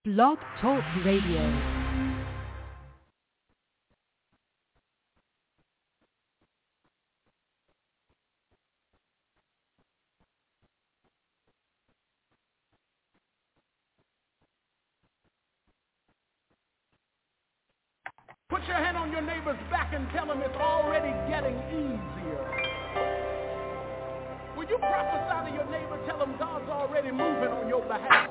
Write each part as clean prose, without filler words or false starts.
Blog Talk Radio. Put your hand on your neighbor's back and tell him it's already getting easier. Will you prophesy to your neighbor, tell him God's already moving on your behalf?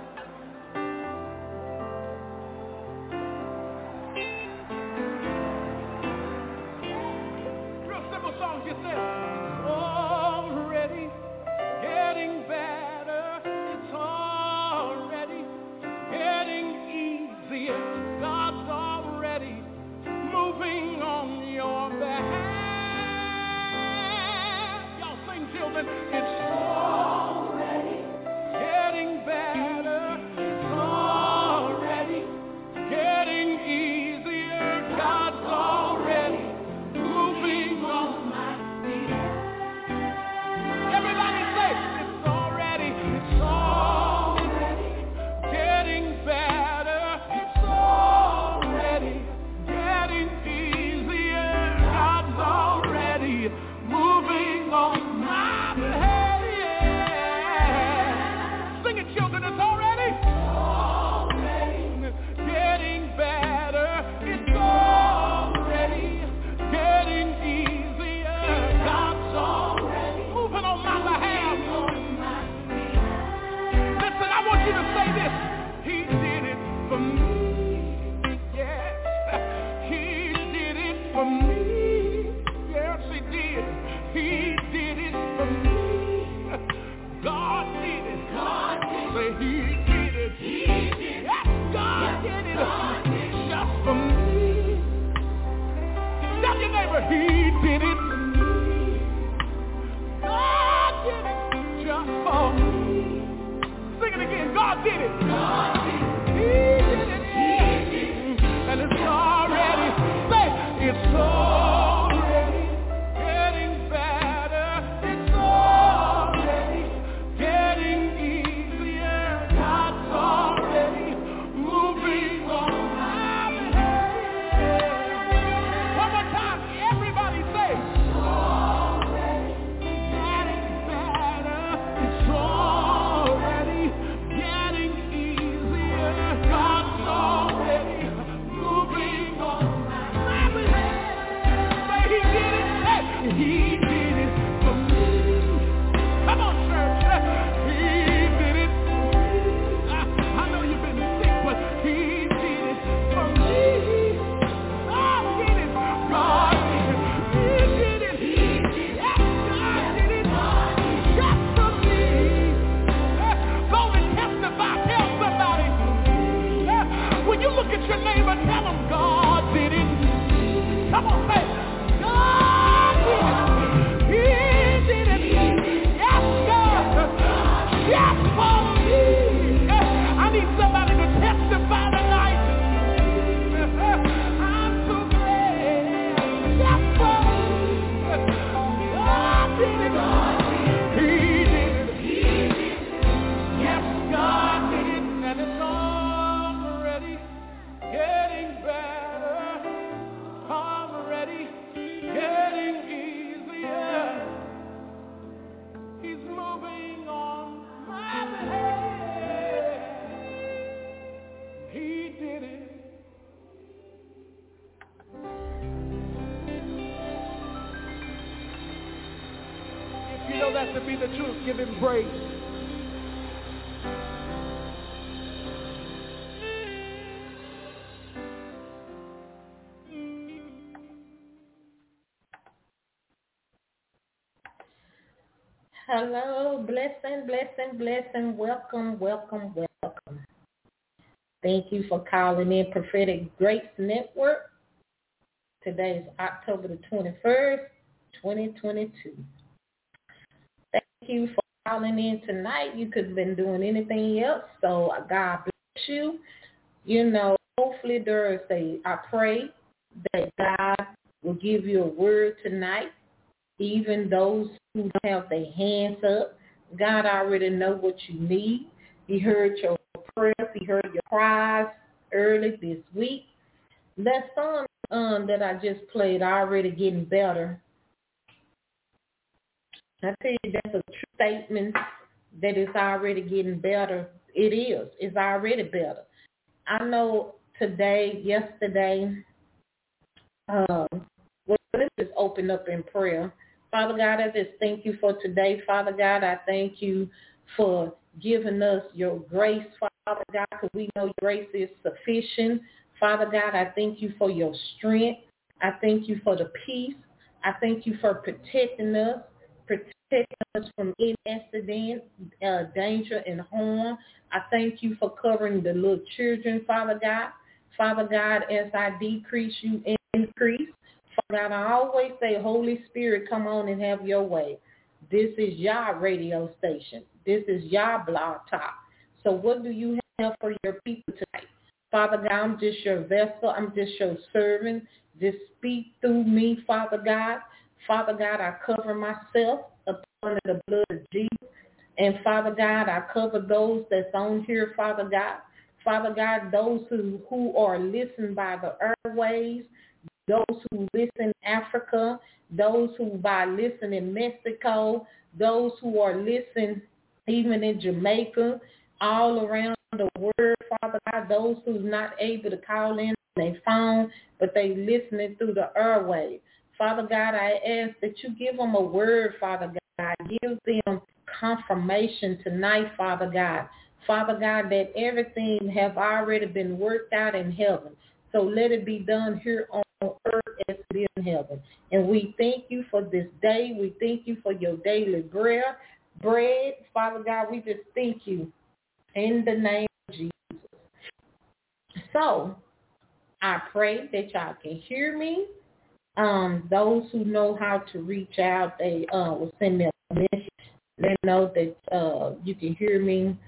Real simple song, just this. It's already getting better. It's already getting easier. God's already moving on your behalf. Y'all sing, children. It's already getting better. It's already getting easier. God's already moving on my behalf. Everybody say, it's already getting better. It's already getting easier. God's already moving on my behalf. Sing it, children. It's already getting better. It's already getting easier. God's already moving on my behalf. Listen, I want you to say this. He did it for me. Yes, he did it for me. Yes, he did. He did it for me. God did it. Say he did it. Yes, God did it. Just for me. Tell your neighbor, he did it for me. God did it just for me. Sing it again. God did it. He did it. And it's already, say, it's already getting better. It's already getting easier. God's already moving on my behalf. One more time, everybody say, it's already getting better. It's already getting easier. God's already moving on my behalf. Say he did it. Say, he did it for me. Come on, church. He did it for me. I know you've been sick, but he did it for me. God did it. God did it. He did it. Yes, God did it. Just for me. Go and testify. Tell somebody. When you look at your neighbor, tell them God did it. Come on, say, God did it. He did it. Yes, God. Yes, for me. I need somebody to testify tonight. I'm so glad. Yes, for me. God did it. He did it. Yes, God did it. And it's already getting better. Already getting easier. He's moving on my behalf. He did it. If you know that to be the truth, give him praise. Hello, blessing. Welcome. Thank you for calling in Prophetic Grace Network. Today is October the 21st, 2022. Thank you for calling in tonight. You could have been doing anything else, so God bless you. You know, hopefully I pray that God will give you a word tonight. Even those who don't have their hands up, God already know what you need. He heard your prayers. He heard your cries early this week. That song that I just played, Already Getting Better, I tell you, that's a true statement that it's already getting better. It is. It's already better. I know today, yesterday, let's just open up in prayer. Father God, I just thank you for today. Father God, I thank you for giving us your grace, Father God, because we know your grace is sufficient. Father God, I thank you for your strength. I thank you for the peace. I thank you for protecting us from any accident, danger, and harm. I thank you for covering the little children, Father God. Father God, as I decrease, you increase. Father God, I always say, Holy Spirit, come on and have your way. This is your radio station. This is your blog talk. So what do you have for your people tonight? Father God, I'm just your vessel. I'm just your servant. Just speak through me, Father God. Father God, I cover myself under the blood of Jesus. And Father God, I cover those that's on here, Father God. Father God, those who are listening by the airways, those who listen in Africa, those who by listen in Mexico, those who are listening even in Jamaica, all around the world, Father God, those who's not able to call in on their phone, but they listening through the airwaves. Father God, I ask that you give them a word, Father God. Give them confirmation tonight, Father God. Father God, that everything have already been worked out in heaven. So let it be done here on earth as it is in heaven. And we thank you for this day. We thank you for your daily bread. Father God, we just thank you in the name of Jesus. So I pray that y'all can hear me. Those who know how to reach out, they will send me a message. Let them know that you can hear me,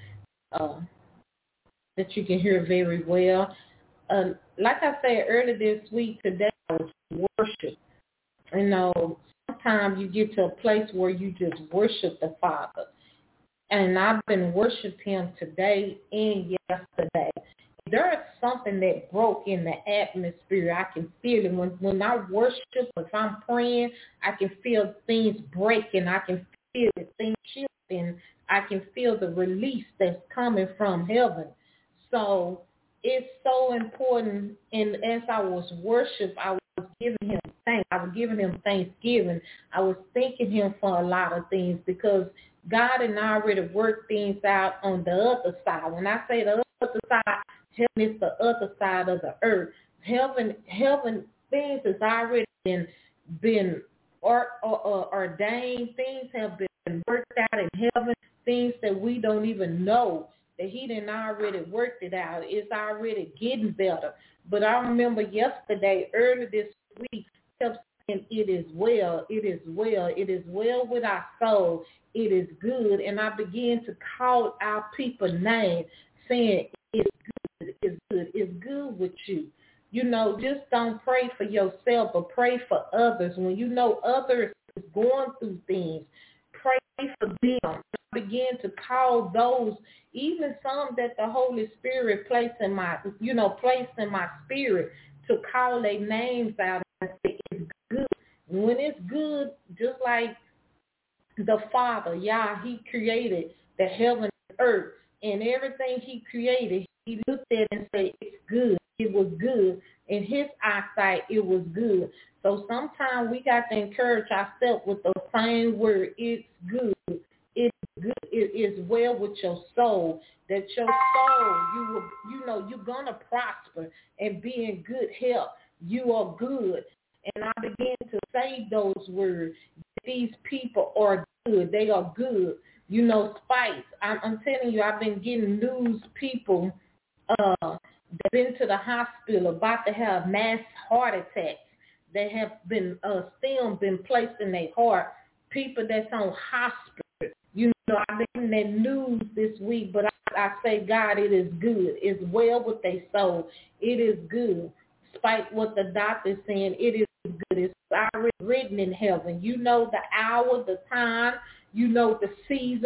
that you can hear very well. Like I said earlier this week, today I was worship. You know, sometimes you get to a place where you just worship the Father. And I've been worshiping him today and yesterday. There is something that broke in the atmosphere. I can feel it. When I worship, if I'm praying, I can feel things breaking. I can feel things shifting. I can feel the release that's coming from heaven. So it's so important. And as I was worship, I was giving him thanks. I was giving him thanksgiving. I was thanking him for a lot of things because God had already worked things out on the other side. When I say the other side, heaven is the other side of the earth. Heaven, things has already been ordained. Things have been worked out in heaven. Things that we don't even know that he didn't already worked it out. It's already getting better. But I remember yesterday, early this week, kept saying, it is well, it is well, it is well with our soul, it is good. And I began to call our people names, saying, it's good, it's good, it's good with you. You know, just don't pray for yourself, but pray for others. When you know others is going through things, pray for them. I began to call those, even some that the Holy Spirit placed in my spirit, to call their names out and say it's good. When it's good, just like the Father, he created the heaven and earth, and everything he created, he looked at it and said, it's good. It was good. In his eyesight, it was good. So sometimes we got to encourage ourselves with the same word, it's good. It's good. It is well with your soul. That your soul, you're going to prosper and be in good health. You are good. And I began to say those words. These people are good. They are good. You know, Spice, I'm telling you, I've been getting news people that been to the hospital about to have mass heart attacks. They have been still been placed in their heart. People that's on hospital. You know, I've been in that news this week, but I say, God, it is good. It's well with their soul. It is good. Despite what the doctor's saying, it is good. It's already written in heaven. You know the hour, the time, you know the season.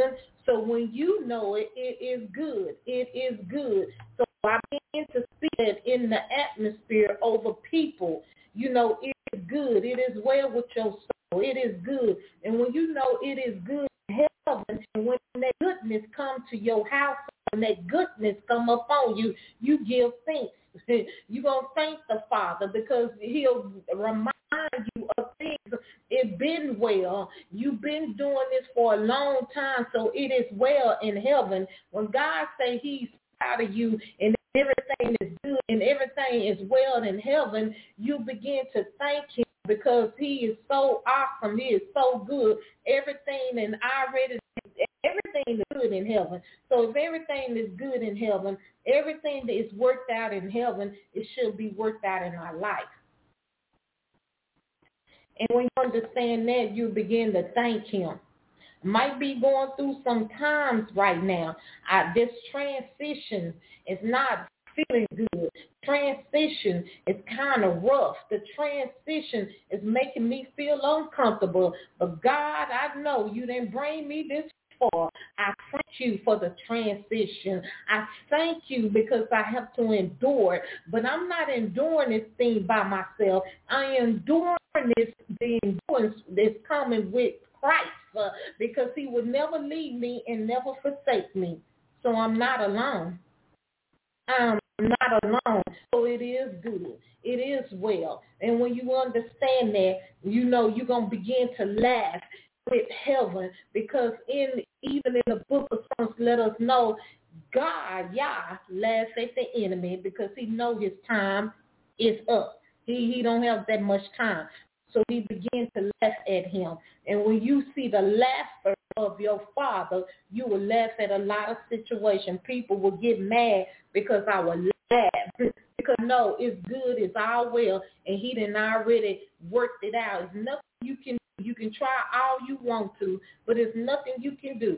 So when you know it, it is good. It is good. So I begin to see it in the atmosphere over people. You know, it is good. It is well with your soul. It is good. And when you know it is good in heaven, and when that goodness comes to your house, when that goodness come upon you, you give thanks. You're going to thank the Father because he'll remind you of things. It's been well. You've been doing this for a long time, so it is well in heaven. When God say he's proud of you and everything is good and everything is well in heaven, you begin to thank him because he is so awesome. He is so good. Everything is good in heaven. So if everything is good in heaven, everything that is worked out in heaven, it should be worked out in our life. And when you understand that, you begin to thank him. Might be going through some times right now. This transition is not feeling good. Transition is kind of rough. The transition is making me feel uncomfortable. But God, I know you didn't bring me this far. I thank you for the transition. I thank you because I have to endure it. But I'm not enduring this thing by myself. I am enduring the endurance that's coming with Christ because he would never leave me and never forsake me. So I'm not alone. I'm not alone. So it is good. It is well. And when you understand that, you know you're going to begin to laugh with heaven because even in the book of Psalms, let us know God, Yah, laughs at the enemy because he knows his time is up. He don't have that much time. So he began to laugh at him. And when you see the laughter of your Father, you will laugh at a lot of situations. People will get mad because I will laugh. Because no, it's good, it's all well, and he done already worked it out. There's nothing you can do. You can try all you want to, but there's nothing you can do.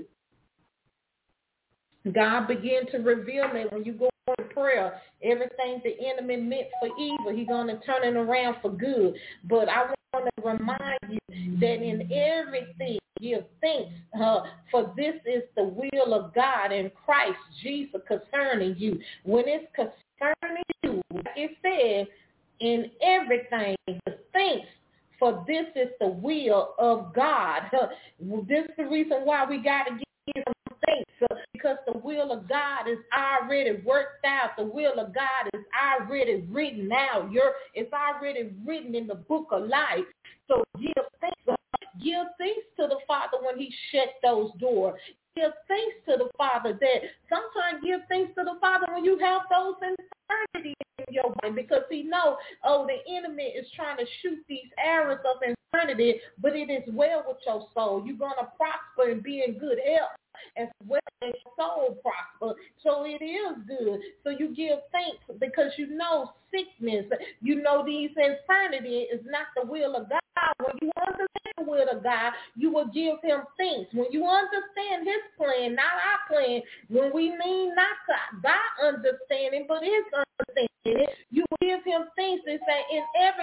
God began to reveal that when you go in prayer, everything the enemy meant for evil, he's going to turn it around for good. But I want to remind you that in everything, give thanks, for this is the will of God in Christ Jesus concerning you. When it's concerning you, like it said, in everything, give thanks, for this is the will of God. This is the reason why we got to give him thanks, because the will of God is already worked out. The will of God is already written out. It's already written in the book of life. So give thanks. Give thanks to the Father when he shut those doors. Give thanks to the Father that sometimes give thanks to the Father when you have those infirmities in your mind because he knows, the enemy is trying to shoot these arrows of infirmity, but it is well with your soul. You're going to prosper and be in good health as well as your soul prosper. So it is good. So you give thanks because you know sickness, you know these infirmity is not the will of God. When you understand the will of God, you will give him thanks. When you understand his plan, not our plan, when we mean not to God understanding, but his understanding, you will give him thanks and say, in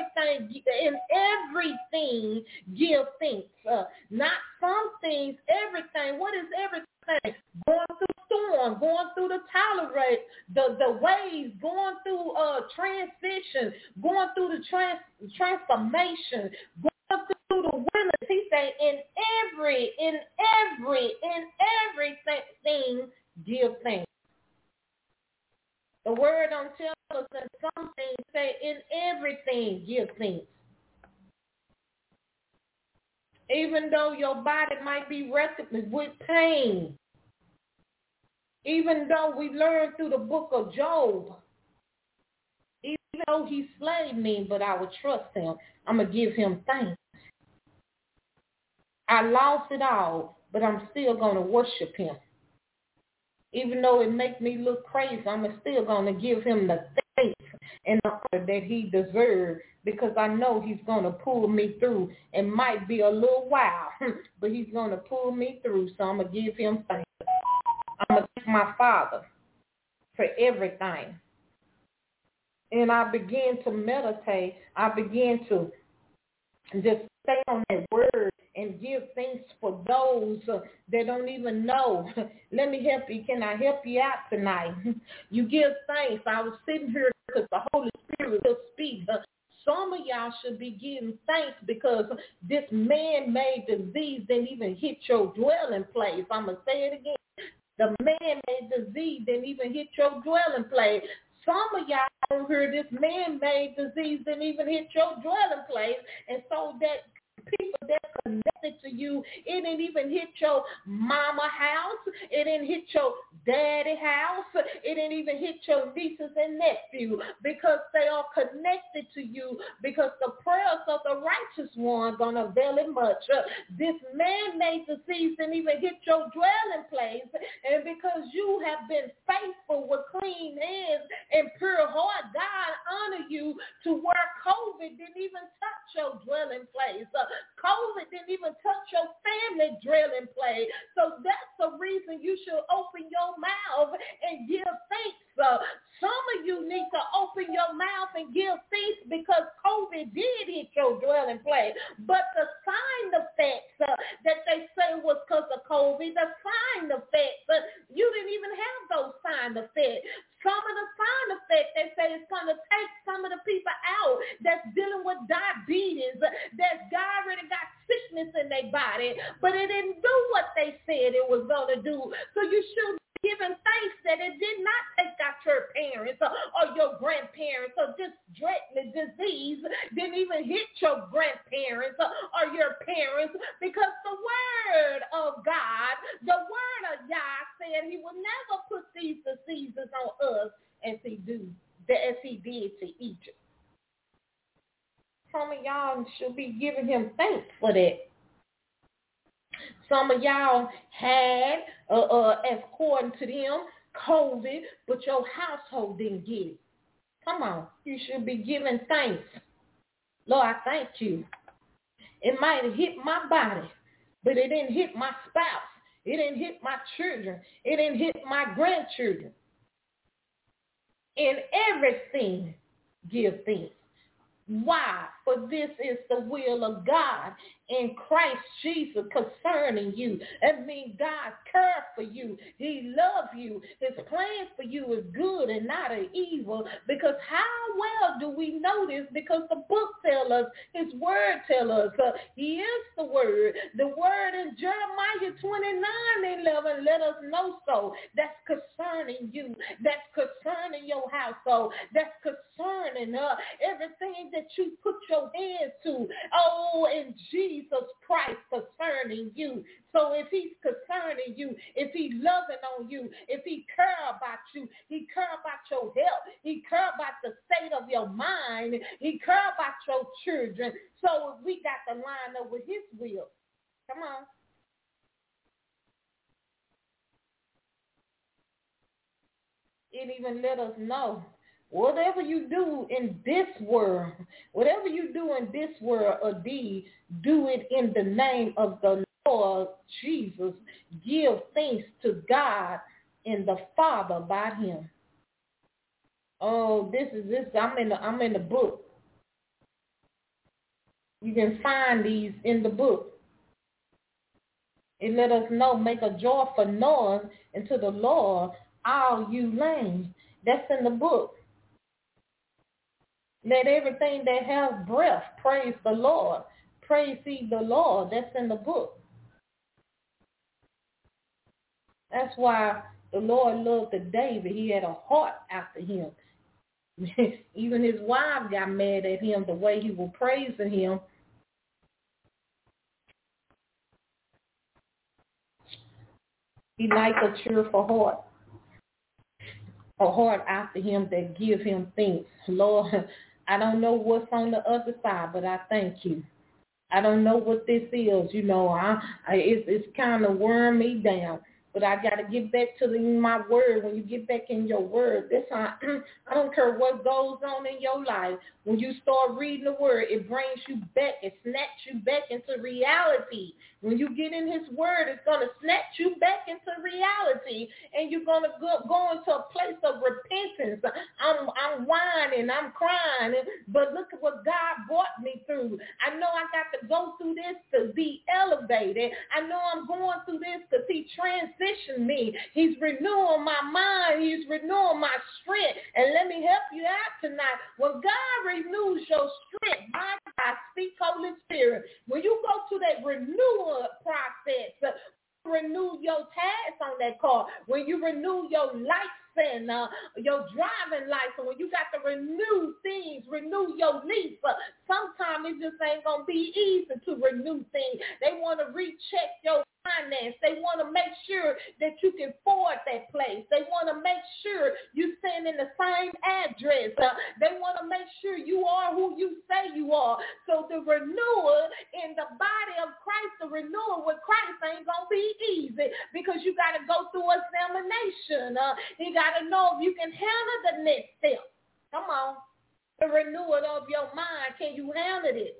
everything, give thanks. Not some things, everything. What is everything? Going through storm, going through the tolerate, the waves, going through transition, going through the transformation, going through the wilderness. He say, in everything, give thanks. The word don't tell us that some things say, in everything, give thanks. Even though your body might be wrestling with pain, even though we learned through the book of Job, even though he slayed me, but I would trust him. I'm going to give him thanks. I lost it all, but I'm still going to worship him. Even though it makes me look crazy, I'm still going to give him the thanks and the honor that he deserves because I know he's going to pull me through. It might be a little while, but he's going to pull me through, so I'm going to give him thanks. I'm going to thank my Father for everything. And I began to meditate. I began to And just stay on that word and give thanks for those that don't even know. Let me help you. Can I help you out tonight? You give thanks. I was sitting here because the Holy Spirit will speak. Some of y'all should be giving thanks because this man-made disease didn't even hit your dwelling place. I'm going to say it again. The man-made disease didn't even hit your dwelling place. Some of y'all don't hear this man-made disease didn't even hit your dwelling place. And so that people that connected to you, it didn't even hit your mama house. It didn't hit your daddy house. It didn't even hit your nieces and nephews because they are connected to you because the prayers of the righteous one going to avail it much. This man-made disease didn't even hit your dwelling place. And because you have been faithful with clean hands and pure heart, God honor you to where COVID didn't even touch your dwelling place. COVID didn't even touch your family dwelling place. So that's the reason you should open your mouth and give thanks. Some of you need to open your mouth and give thanks because COVID did hit your dwelling place. But the side effects that they say was because of COVID, the side effects, you didn't even have those side effects. Some of the side effects, they say it's going to take some of the people out that's dealing with diabetes, that's already got sickness in their body, but it didn't do what they said it was going to do. So you should be giving thanks that it did not take out your parents or your grandparents, or this dreadful disease didn't even hit your grandparents or your parents, because the word of God, the word of Yah said he would never put these diseases on us as he did to Egypt. Some of y'all should be giving him thanks for that. Some of y'all had, according to them, COVID, but your household didn't get it. Come on, you should be giving thanks. Lord, I thank you. It might have hit my body, but it didn't hit my spouse. It didn't hit my children. It didn't hit my grandchildren. In everything, give thanks. Why? For this is the will of God in Christ Jesus concerning you. That means God cares for you. He loves you. His plan for you is good and not of evil. Because how well do we know this? Because the book tells us, his word tells us, he is the word. The word in Jeremiah 29:11 let us know so. That's concerning you. That's concerning your household. That's concerning everything that you put your hands to. Oh, in Jesus Christ concerning you. So if he's concerning you, if he's loving on you, if he cares about you, he cares about your health, he cares about the state of your mind, he cares about your children. So we got to line up with his will. Come on. It even let us know, whatever you do in this world, whatever you do in this world or deed, do it in the name of the Lord Jesus. Give thanks to God and the Father by him. Oh, this. I'm in the book. You can find these in the book. It let us know, make a joyful noise unto the Lord, all you lanes. That's in the book. Let everything that has breath praise the Lord. Praise ye the Lord. That's in the book. That's why the Lord loved David. He had a heart after him. Even his wife got mad at him the way he was praising him. He liked a cheerful heart. A heart after him that give him thanks. Lord, I don't know what's on the other side, but I thank you. I don't know what this is. You know, it's kind of wearing me down. But I got to get back to my word. When you get back in your word, that's how, I don't care what goes on in your life. When you start reading the word, it brings you back. It snatches you back into reality. When you get in his word, it's going to snatch you back into reality. And you're going to go into a place of repentance. I'm whining. I'm crying. But look at what God brought me through. I know I got to go through this to be elevated. I know I'm going through this because he transitioned me. He's renewing my mind. He's renewing my strength. And let me help you out tonight. When God renews your strength, my God, speak Holy Spirit. When you go to that renewal process, renew your tags on that car, when you renew your license, your driving license, when you got to renew things, renew your lease, sometimes it just ain't going to be easy to renew things. They want to recheck your finance. They want to make sure that you can afford that place. They want to make sure you stand in the same address. They want to make sure you are who you say you are. So the renewal in the body of Christ, the renewal with Christ ain't going to be easy because you got to go through examination. You got to know if you can handle the next step. Come on. The renewal of your mind, can you handle it?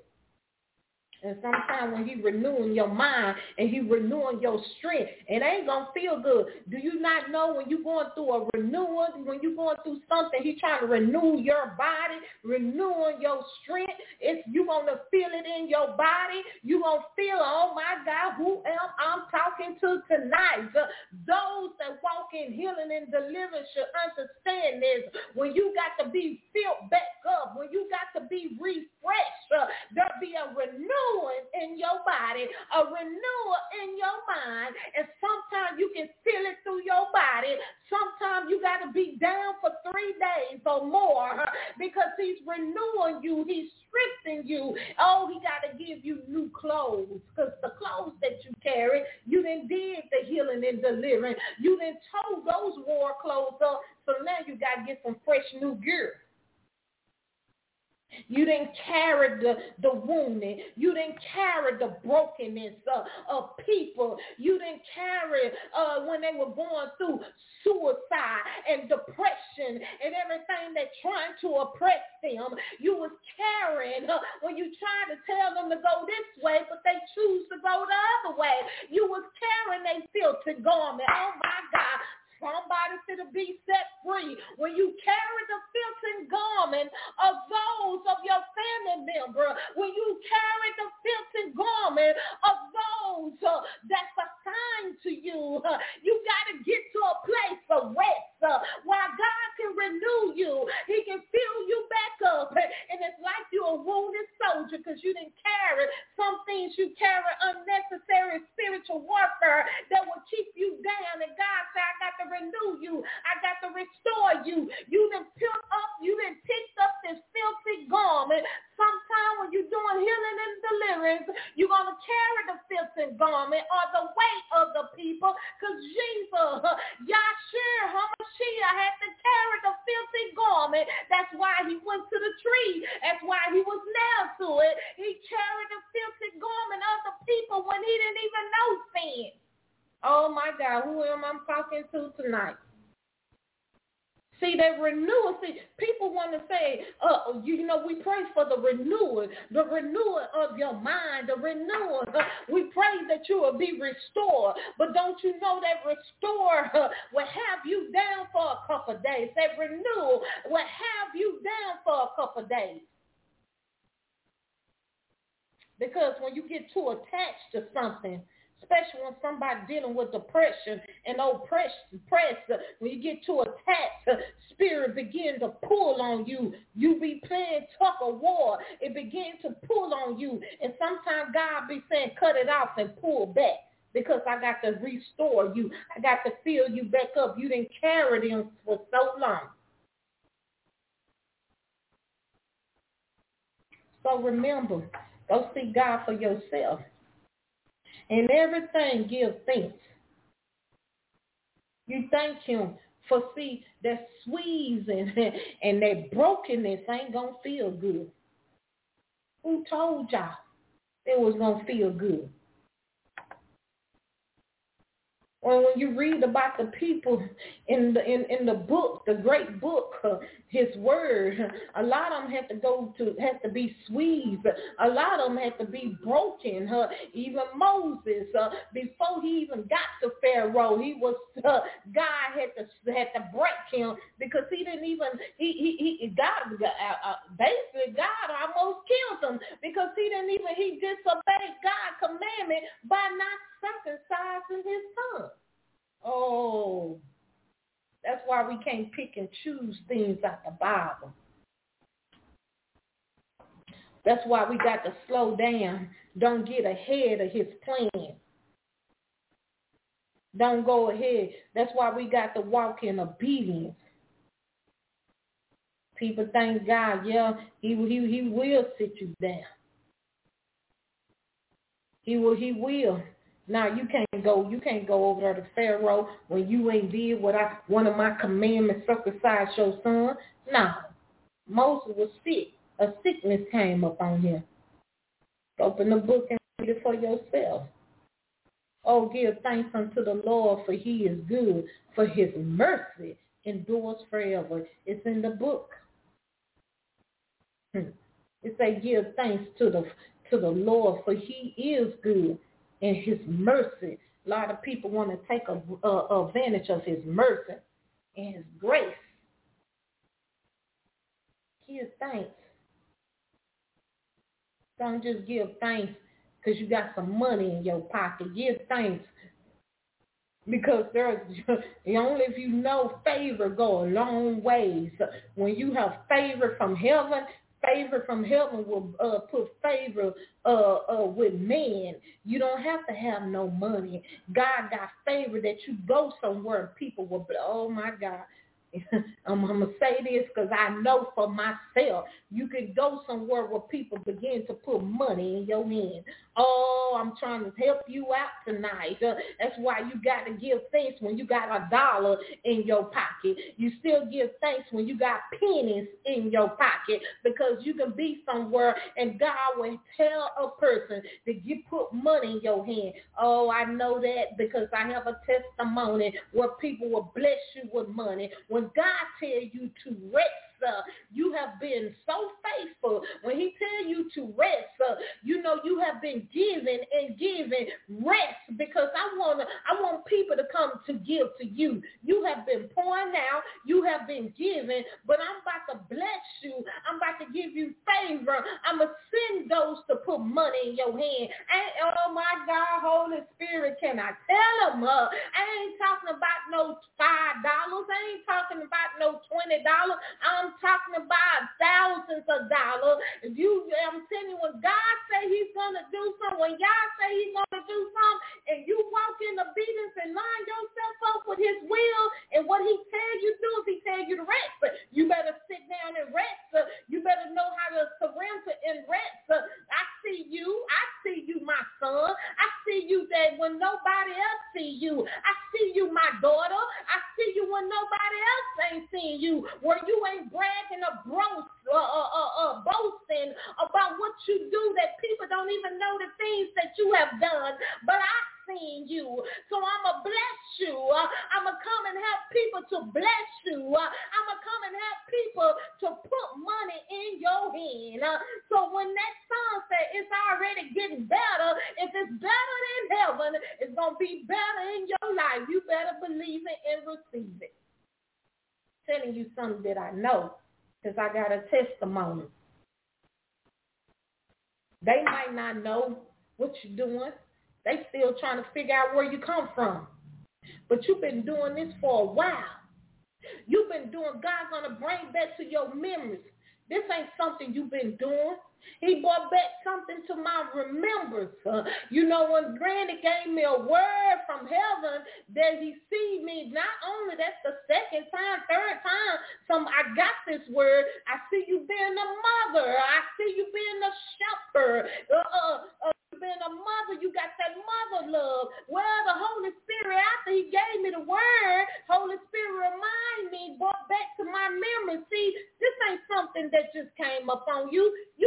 And sometimes when he's renewing your mind and he's renewing your strength, it ain't going to feel good. Do you not know when you're going through a renewal, when you're going through something, he's trying to renew your body, renewing your strength. You're going to feel it in your body. You're going to feel, oh, my God, who am I'm talking to tonight? Those that walk in healing and deliverance should understand this. When you got to be filled back up, when you got to be refreshed, there'll be a renewal in your body, a renewal in your mind, and sometimes you can feel it through your body. Sometimes you got to be down for 3 days or more because he's renewing you. He's strengthening you. Oh, he got to give you new clothes because the clothes that you carry, you done did the healing and delivering. You done told those war clothes up, so now you got to get some fresh new gear. You didn't carry the wounded. You didn't carry the brokenness of people. You didn't carry when they were going through suicide and depression and everything that's trying to oppress them. You was carrying when you tried to tell them to go this way, but they choose to go the other way. You was carrying a filthy garment. Oh, my God. Somebody should be set free. When you carry the filthy garment of those of your family member, when you carry the filthy garment of those that's assigned to you, you got to get to a place of rest while God can renew you. He can fill you back up. And it's like you're a wounded soldier because you didn't carry some things. You carry unnecessary spiritual warfare that will keep you down. And God said, I got to renew you. I got to restore you. You done picked up this filthy garment. Sometime when you're doing healing and deliverance, you're going to carry the filthy garment or the weight of the people because Jesus, Yahshua HaMashiach, had to carry the filthy garment. That's why he went to the tree. That's why he was nailed to it. He carried the filthy garment of the people when he didn't even know sin. Oh, my God, who am I talking to tonight? See, that renewal, people want to say, we pray for the renewal of your mind, the renewal. We pray that you will be restored. But don't you know that restore will have you down for a couple of days. That renewal will have you down for a couple of days. Because when you get too attached to something, especially when somebody dealing with depression and oppression, when you get too attached, spirit begin to pull on you. You be playing tug of war. It begin to pull on you. And sometimes God be saying, cut it off and pull back because I got to restore you. I got to fill you back up. You didn't carry them for so long. So remember, go seek God for yourself. And everything give thanks. You thank him for that squeezing and that brokenness ain't going to feel good. Who told y'all it was going to feel good? When you read about the people in the book, the great book, his word, a lot of them have to be squeezed. A lot of them have to be broken. Even Moses, before he even got to Pharaoh, he was God had to break him because he didn't even God basically God almost killed him because he disobeyed God's commandment by not circumcising his son. Oh, that's why we can't pick and choose things out the Bible. That's why we got to slow down. Don't get ahead of his plan. Don't go ahead. That's why we got to walk in obedience. People thank God, yeah, he will sit you down. He will. Now you can't go over there to Pharaoh when you ain't did one of my commandments, circumcise your son. No. Moses was sick. A sickness came upon him. Open the book and read it for yourself. Oh, give thanks unto the Lord, for he is good, for his mercy endures forever. It's in the book. It say give thanks to the Lord, for he is good, and his mercy. A lot of people want to take advantage of his mercy and his grace. Give thanks. Don't just give thanks because you got some money in your pocket. Give thanks because only if you know favor go a long ways. When you have favor from heaven will put favor with man. You don't have to have no money. God got favor that you go somewhere and people will be, oh my God. I'm going to say this because I know for myself. You could go somewhere where people begin to put money in your hand. Oh, I'm trying to help you out tonight. That's why you got to give thanks when you got $1 in your pocket. You still give thanks when you got pennies in your pocket because you can be somewhere and God will tell a person that you put money in your hand. Oh, I know that because I have a testimony where people will bless you with money. When God tells you to rest, you have been so faithful. When he tells you to rest, you have been giving and giving. Rest because I want people to come to give to you. You have been pouring out. You have been giving, but I'm about to bless you. I'm about to give you favor. I'm going to send those to put money in your hand. And, oh my God, Holy Spirit, can I tell them? I ain't talking about no $5. I ain't talking about no $20. I'm talking about thousands of dollars. I'm telling you, when God say he's going to do something, when y'all say he's going to do something, and you walk in obedience and line yourself up with his will and what he tells you to do, if he tells you to rest, you better sit down and rest. You better know how to surrender and rest. I see you, my son. I see you that when nobody else see you. I see you, my daughter. I see you when nobody else ain't seeing you, where you ain't bragging or boasting about what you do that people don't even know the things that you have done. But I seen you. So I'm going to bless you. I'm going to come and help people to bless you. I'm going to come and help people to put money in your hand. So when that song says it's already getting better, if it's better than heaven, it's going to be better in your life. You better believe it and receive it. Telling you something that I know because I got a testimony. They might not know what you're doing. They still trying to figure out where you come from. But you've been doing this for a while. You've been doing, God's going to bring back to your memories. This ain't something you've been doing. He brought back something to my remembrance. When Granny gave me a word from heaven that he see me, not only that's the second time, third time I got this word. I see you being a mother. I see you being a shepherd. Being a mother, you got that mother love. Well, the Holy Spirit, after he gave me the word, Holy Spirit remind me, brought back to my memory. See, this ain't something that just came up on you. You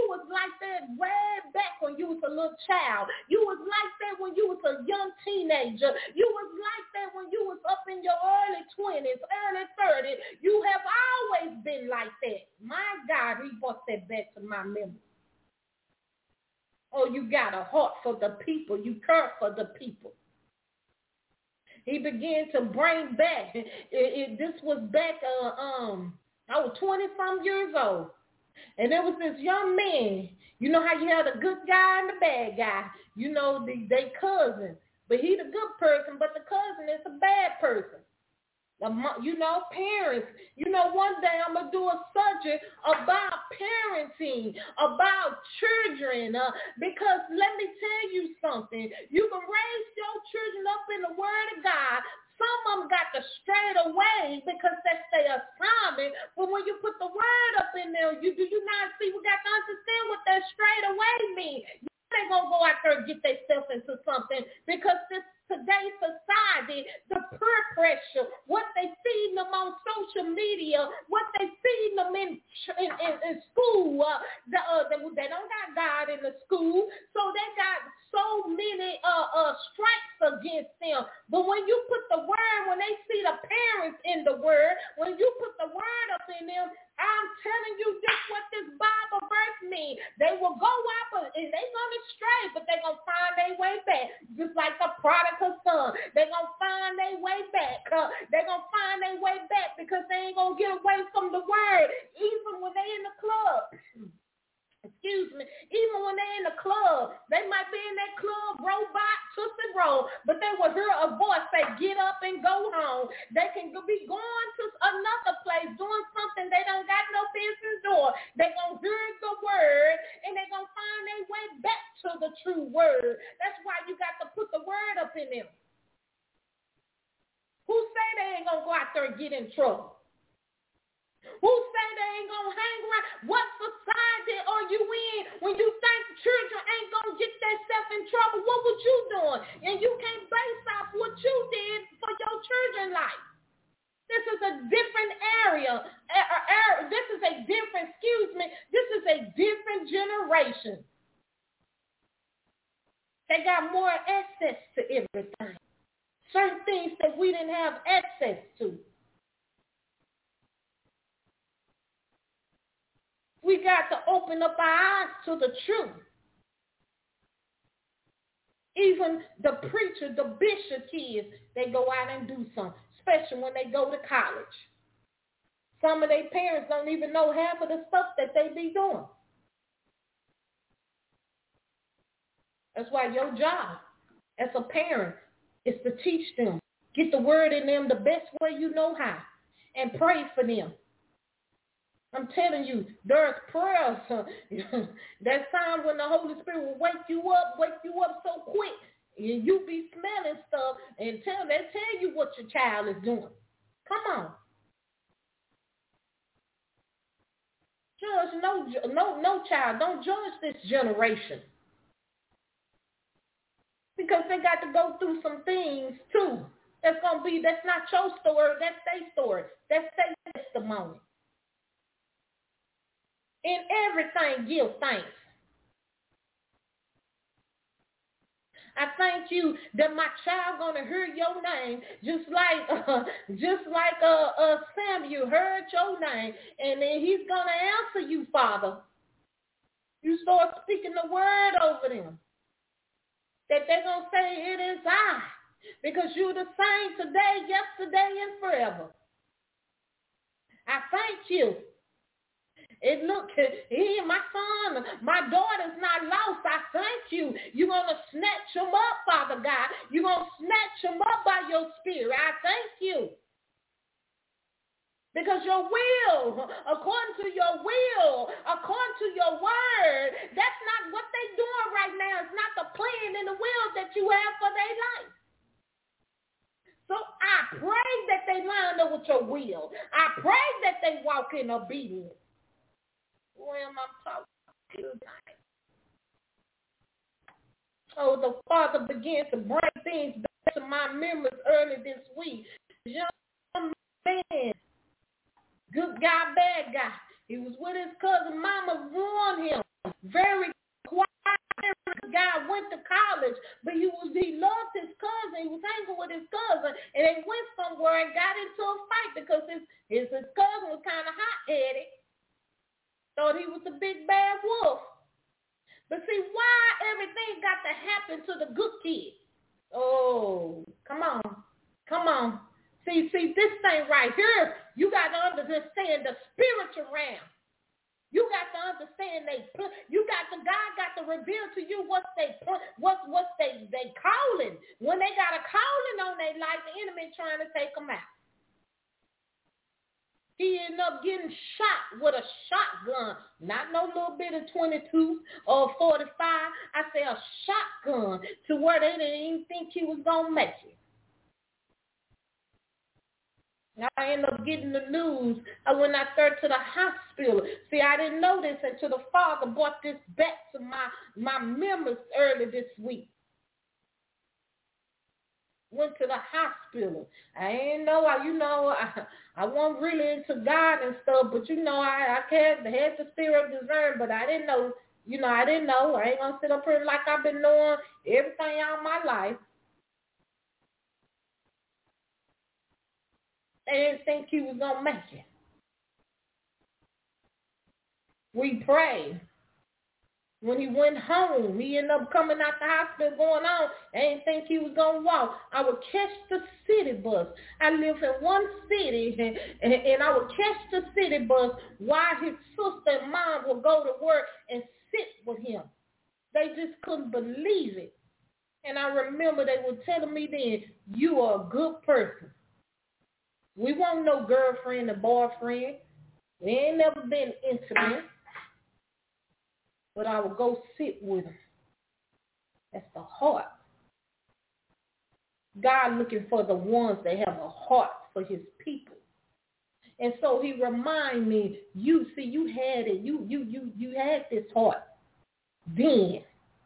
was like that way back when you was a little child. You was like that when you was a young teenager. You was like that when you was up in your early 20s, early 30s. You have always been like that. My God, he brought that back to my memory. Oh, you got a heart for the people. You care for the people. He began to bring back. This was back, I was 20-some years old. And there was this young man. You know how you have the good guy and the bad guy. You know, they cousin. But he the good person, but the cousin is a bad person. You know, parents. You know, one day I'm going to do a subject about parenting, about children. Because let me tell you something. You can raise your children up in the Word of God. Some of them got to stray away because that's their assignment. But when you put the Word up in there, do you not see? We got to understand what that strayed away means. They gonna go out there and get themselves into something because today's society, the peer pressure, what they feed them on social media, what they feed them in school, they don't got God in the school, so they got so many strikes against them. But when you put the Word, when they see the parents in the Word, when you put the Word up in them, I'm telling you just what this Bible verse means. They will go out and they're going to stray, but they're going to find their way back. Just like the prodigal son. They're going to find their way back. They're going to find their way back because they ain't going to get away from the Word. Even when they're in the club. Even when they're in the club, they might be in that club, robot, tootsie roll, but they will hear a voice say, get up and go home. They can be going to another place, doing something they don't got no business doing. They're going to hear the Word, and they're going to find their way back to the true Word. That's why you got to put the Word up in them. Who say they ain't going to go out there and get in trouble? Who say they ain't going to hang around? What society are you in when you think children ain't going to get themselves in trouble? What was you doing? And you can't base off what you did for your children's life. This is a different area. This is a different generation. They got more access to everything. Certain things that we didn't have access to. We got to open up our eyes to the truth. Even the preacher, the bishop kids, they go out and do something, especially when they go to college. Some of their parents don't even know half of the stuff that they be doing. That's why your job as a parent is to teach them, get the Word in them the best way you know how, and pray for them. I'm telling you, there's prayers. That time when the Holy Spirit will wake you up so quick, and you be smelling stuff, and they tell you what your child is doing. Come on. Judge no child. Don't judge this generation. Because they got to go through some things too. That's not your story, that's their story. That's their testimony. In everything, give thanks. I thank you that my child gonna hear your name, just like Samuel heard your name, and then he's gonna answer you, Father. You start speaking the Word over them, that they're gonna say, "It is I," because you're the same today, yesterday, and forever. I thank you. My son, my daughter's not lost. I thank you. You're going to snatch them up, Father God. You're going to snatch them up by your Spirit. I thank you. Because your will, according to your will, according to your word, that's not what they're doing right now. It's not the plan and the will that you have for their life. So I pray that they line up with your will. I pray that they walk in obedience. Who am I talking to tonight? Oh, the Father began to bring things back to my memories early this week. Young man, good guy, bad guy. He was with his cousin. Mama warned him. very quiet. Guy went to college, but he loved his cousin. He was hanging with his cousin, and they went somewhere and got into a fight because his cousin was kind of hot-headed. Thought he was a big bad wolf. But see, why everything got to happen to the good kid? Oh, come on. See, this thing right here, you got to understand the spiritual realm. You got to understand God got to reveal to you what they calling. When they got a calling on their life, the enemy trying to take them out. He ended up getting shot with a shotgun, not no little bit of 22 or 45. I say a shotgun to where they didn't even think he was going to make it. I ended up getting the news when I got to the hospital. See, I didn't know this until the father brought this back to my memories early this week. Went to the hospital. I ain't know, I wasn't really into God and stuff, but I had the spirit of discernment, but I didn't know. I didn't know. I ain't gonna sit up here like I've been knowing everything all my life. They didn't think he was going to make it. We prayed. When he went home, he ended up coming out the hospital going on. They didn't think he was going to walk. I would catch the city bus. I live in one city, and I would catch the city bus while his sister and mom would go to work and sit with him. They just couldn't believe it. And I remember they were telling me then, you are a good person. We won't no girlfriend or boyfriend. We ain't never been intimate. But I would go sit with him. That's the heart. God looking for the ones that have a heart for his people. And so he remind me, you had it. You had this heart then.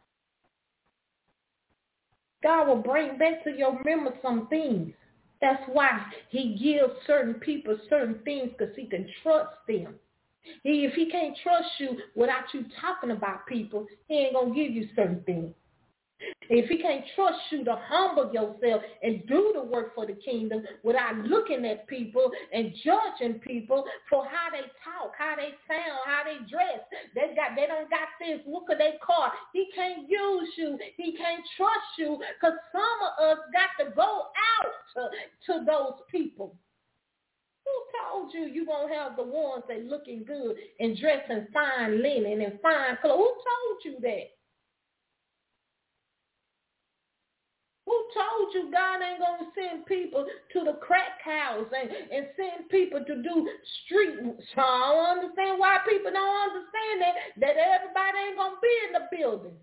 God will bring back to your memory some things. That's why he gives certain people certain things, because he can trust them. If he can't trust you without you talking about people, he ain't going to give you certain things. If he can't trust you to humble yourself and do the work for the kingdom without looking at people and judging people for how they talk, how they sound, how they dress, they don't got this, look at their car. He can't use you. He can't trust you, because some of us got to go out to those people. Who told you you won't have the ones that looking good and dressing fine linen and fine clothes? Who told you that? Who told you God ain't going to send people to the crack house and send people to do street? So I don't understand why people don't understand that everybody ain't going to be in the building.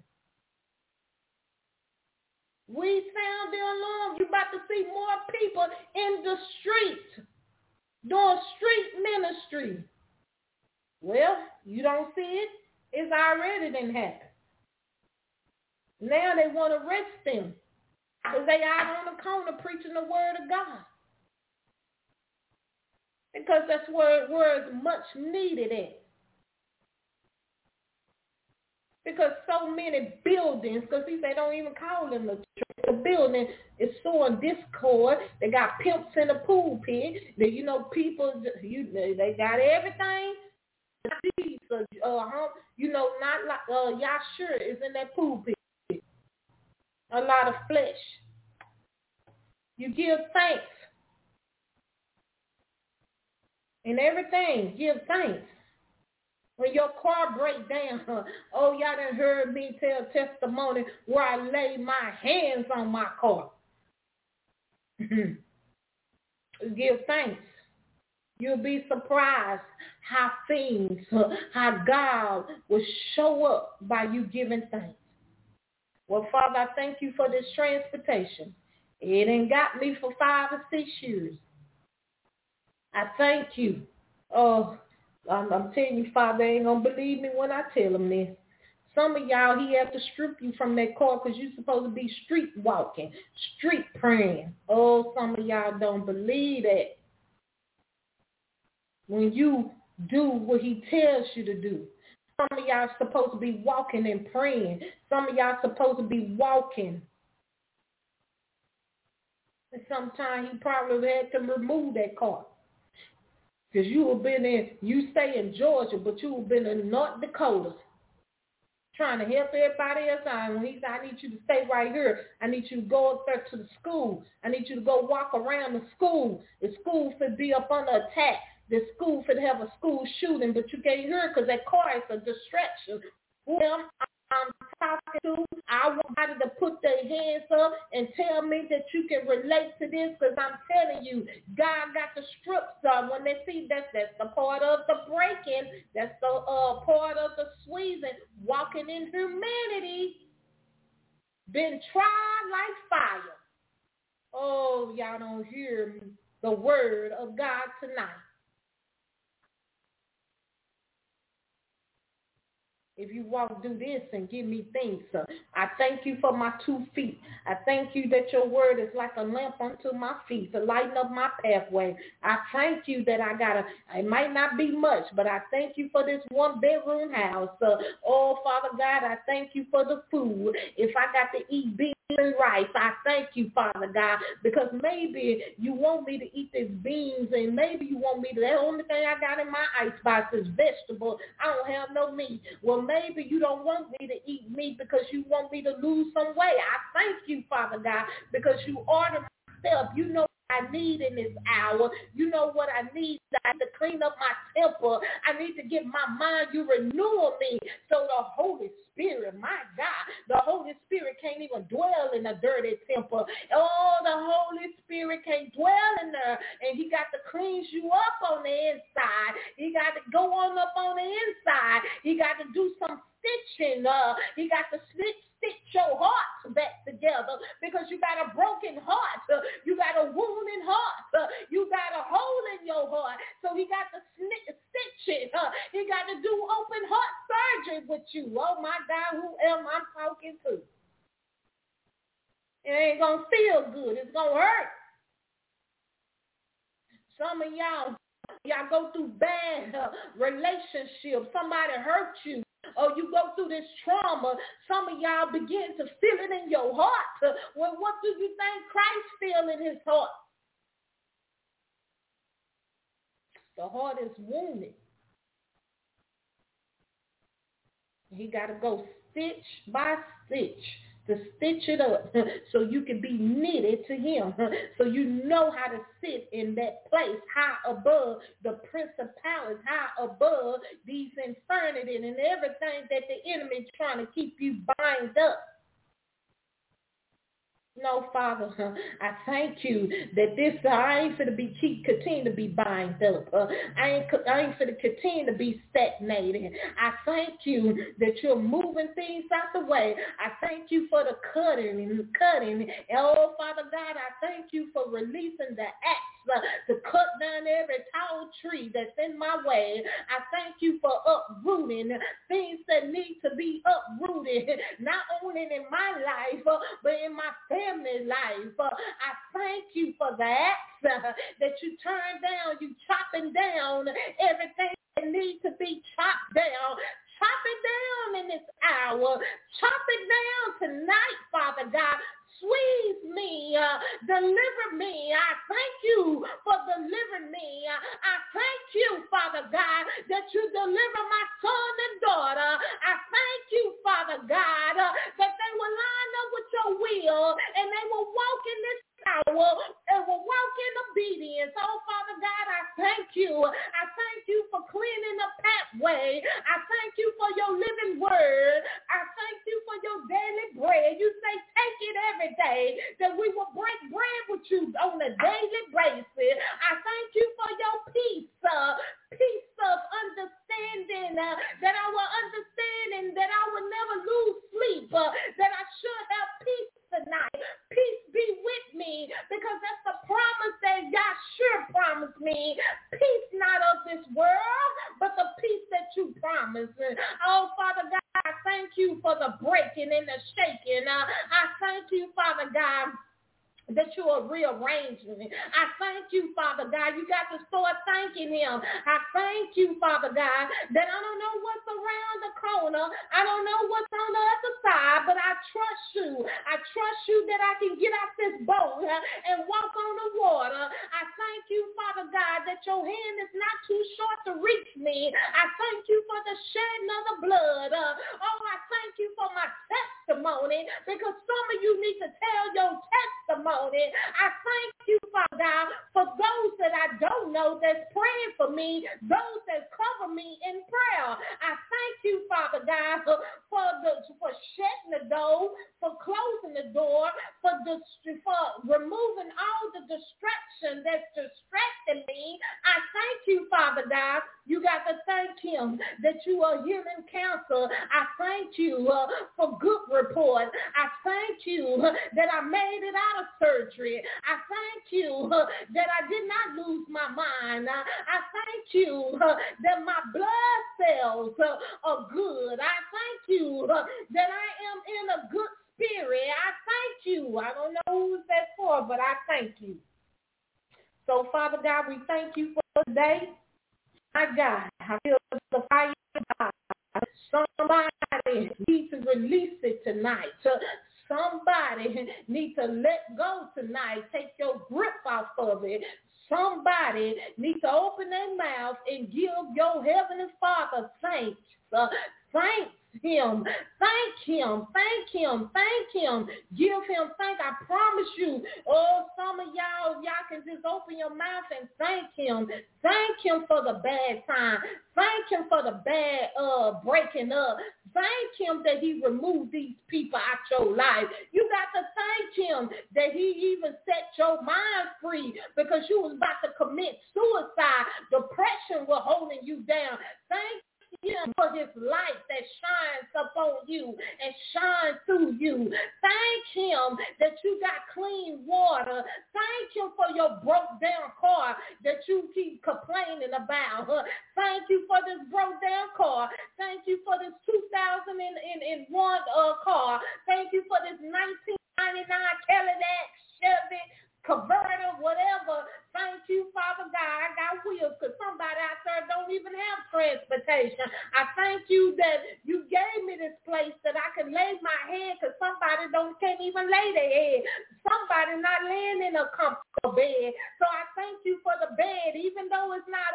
We sound the alarm. You about to see more people in the street doing street ministry. Well, you don't see it. It's already done happened. Now they want to arrest them, because they out on the corner preaching the word of God. Because that's where it's much needed at. Because so many buildings, because they don't even call them the church. The building is sowing discord. They got pimps in the pulpit. People, they got everything. Jesus, not like Yahshua is in that pulpit. A lot of flesh. You give thanks. In everything, give thanks. When your car break down, y'all done heard me tell testimony where I lay my hands on my car. Give thanks. You'll be surprised how God will show up by you giving thanks. Well, Father, I thank you for this transportation. It ain't got me for 5 or 6 years. I thank you. I'm telling you, Father, they ain't going to believe me when I tell them this. Some of y'all, he have to strip you from that car because you're supposed to be street walking, street praying. Some of y'all don't believe that. When you do what he tells you to do, Some of y'all supposed to be walking and praying. Some of y'all supposed to be walking. And sometimes he probably had to remove that car. Because you stay in Georgia, but you have been in North Dakota trying to help everybody else out. And he said, I need you to stay right here. I need you to go up there to the school. I need you to go walk around the school. The school could be up under attack. The school could have a school shooting, but you can't hear it because that car is a distraction. I'm talking to, I want somebody to put their hands up and tell me that you can relate to this, because I'm telling you, God got the strips done. When they see that's the part of the breaking, that's the part of the squeezing, walking in humanity, been tried like fire. Oh, y'all don't hear the word of God tonight. If you walk through this and give me things, I thank you for my 2 feet. I thank you that your word is like a lamp unto my feet to lighten up my pathway. I thank you that it might not be much, but I thank you for this 1-bedroom house. Oh, Father God, I thank you for the food. If I got to eat beans and rice, I thank you, Father God, because maybe you want me to eat these beans, and maybe you want me to, the only thing I got in my icebox is vegetable. I don't have no meat. Well, maybe you don't want me to eat meat because you want me to lose some weight. I thank you, Father God, because you order my steps. You know I need in this hour. You know what I need. I need to clean up my temper. I need to get my mind. You renew me. So the Holy Spirit, my God, the Holy Spirit can't even dwell in a dirty temper. Oh, the Holy Spirit can't dwell in there. And he got to cleanse you up on the inside. He got to go on up on the inside. He got to do some stitching. He got to stitch your heart back together, because you got a broken heart. You got a wounded heart. You got a hole in your heart. So he got to stitch it. He got to do open heart surgery with you. Oh, my God, who am I talking to? It ain't going to feel good. It's going to hurt. Some of y'all go through bad relationships. Somebody hurt you. Or you go through this trauma. Some of y'all begin to feel it in your heart. Well, what do you think Christ feel in his heart? The heart is wounded. He got to go stitch by stitch to stitch it up so you can be knitted to him, so you know how to sit in that place high above the principalities, high above these infirmities and everything that the enemy is trying to keep you bind up. No, Father, I thank you that I ain't finna continue to be bind up. I ain't finna continue to be stagnated. I thank you that you're moving things out the way. I thank you for the cutting. Oh, Father God, I thank you for releasing the axe to cut down every tall tree that's in my way. I thank you for uprooting things that need to be uprooted, not only in my life, but in my family life. I thank you for the axe that you turn down, you chopping down everything that needs to be chopped down. Chop it down in this hour. Chop it down tonight, Father God. Squeeze me, deliver me. I thank you for delivering me. I thank you, Father God, that you deliver my son and daughter. I thank you, Father God, that they will line up with your will and they will walk in this power and will walk in obedience. Oh, Father God, I thank you. I thank you for cleaning the pathway. I thank you for your living word. I thank you for your daily bread. You say take it every day, that we will break bread with you on a daily basis. I thank you for your peace, peace of understanding, that I will understand and that I will never lose sleep, that I should have peace tonight. Peace be with me, because that's the promise that Yahshua promised me. Peace not of this world, but the peace that you promised. Oh, Father God, I thank you for the breaking and the shaking. I thank you, Father God, that you are rearranging. I thank you, Father God. You got to start thanking him. I thank you, Father God, that I don't know what's around the corner. I don't know what's on the other side, but I trust you. I trust you that I can get out this boat and walk on the water. I thank you, Father God, that your hand is not too short to reach me. I thank you for the shedding of the blood. I thank you for my testimony, because some of you need to tell your testimony. I thank you, Father God, for those that I don't know that's praying for me, those that cover me in prayer. I thank you, Father God, for shutting the door, for closing the door, for removing all the distraction that's distracting me. I thank you, Father God. You got to thank him that you are healing cancer. I thank you for good report. I thank you that I made it out of surgery. I thank you that I did not lose my mind. I thank you that my blood cells are good. I thank you that I am in a good spirit. I thank you. I don't know who's that for, but I thank you. So, Father God, we thank you for today. My God, I feel the fire of God. Somebody needs to release it tonight. Somebody needs to let go tonight. Take your grip off of it. Somebody needs to open their mouth and give your Heavenly Father thanks. Thank him. Thank him. Thank him. Thank him. Give him thanks. I promise you. Some of y'all can just open your mouth and thank him. Thank him for the bad time. Thank him for the bad breaking up. Thank him that he removed these people out your life. You got to thank him that he even set your mind free, because you was about to commit suicide. Depression was holding you down. Thank him for his light that shines upon you and shines through you. Thank him that you got clean water. Thank him for your broke down car that you keep complaining about. Thank you for this broke down car. Thank you for this 2001 car. Thank you for this 1999 Cadillac, Chevy, converter, whatever. Thank you, Father God. I got wheels, because somebody out there don't even have transportation. I thank you that you gave me this place that I can lay my head, because somebody can't even lay their head. Somebody not laying in a comfortable bed. So I thank you for the bed, even though it's not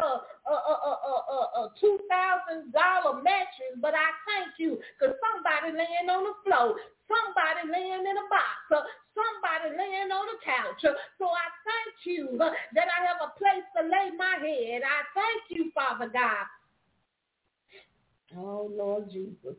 a $2,000 mattress, but I thank you, because somebody laying on the floor. Somebody laying in a box. Somebody laying on the couch. So I thank you that I have a place to lay my head. I thank you, Father God. Oh, Lord Jesus.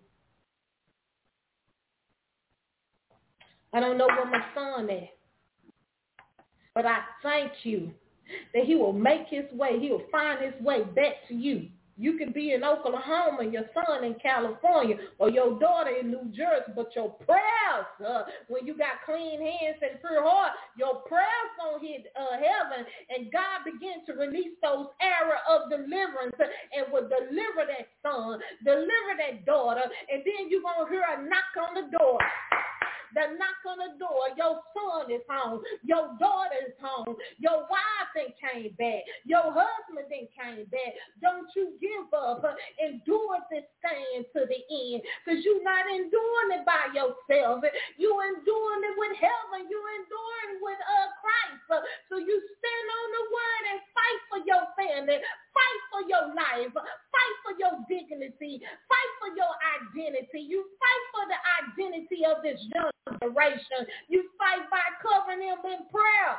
I don't know where my son is, but I thank you that he will make his way. He will find his way back to you. You can be in Oklahoma, your son in California, or your daughter in New Jersey, but your prayers, when you got clean hands and pure heart, your prayers gonna hit heaven, and God begin to release those arrows of deliverance and will deliver that son, deliver that daughter, and then you're gonna hear a knock on the door. The knock on the door, your son is home, your daughter is home, your wife ain't came back, your husband ain't came back. Don't you give up. Endure this thing to the end, because you're not enduring it by yourself. You're enduring it with heaven. You're enduring with Christ. So you stand on the word and fight for your family, fight for your life, fight for your dignity, fight for your identity. You fight for the identity of this young generation. You fight by covering them in prayer.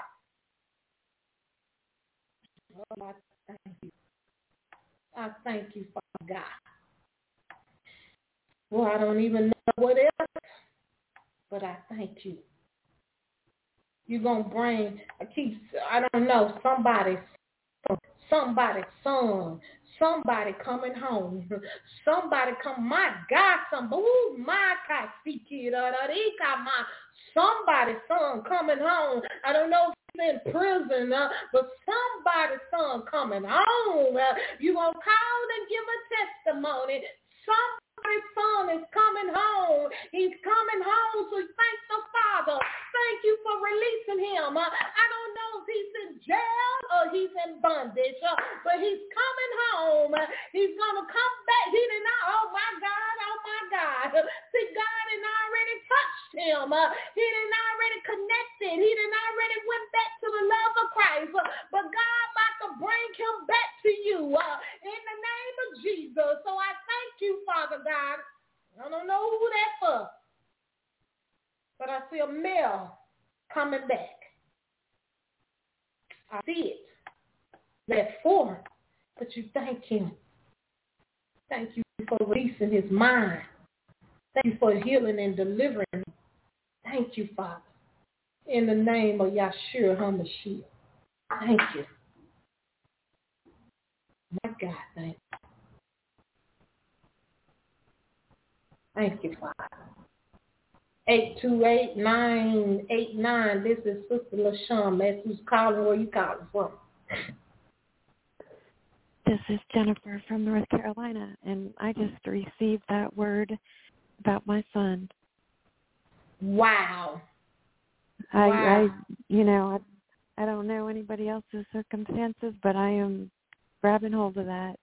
Oh, I thank you. I thank you, Father God. Well, I don't even know what else, but I thank you. You're going to bring, I don't know, somebody's son, somebody coming home, somebody come, my God, somebody's son coming home. I don't know if he's in prison, but somebody's son coming home. You're going to call and give a testimony. Somebody's son is coming home. He's coming home, so thank the Father. Thank you for releasing him. I don't know if he's in jail or he's in bondage, but he's coming home. He's going to come back. He did not, oh my God, See, God had already touched him. He didn't already connected. He didn't already went back to the love of Christ. But God about to bring him back to you in the name of Jesus. So I thank you, Father God. I don't know who that's for, but I see a male coming back. I see it. That's for, but you thank him. Thank you for releasing his mind. Thank you for healing and delivering him. Thank you, Father. In the name of Yahshua HaMashiach. Thank you. My God, thank you. Thank you, Father. 828-989. This is Sister LaShawn. That's who's calling. Where you calling from? This is Jennifer from North Carolina, and I just received that word about my son. Wow. I don't know anybody else's circumstances, but I am grabbing hold of that.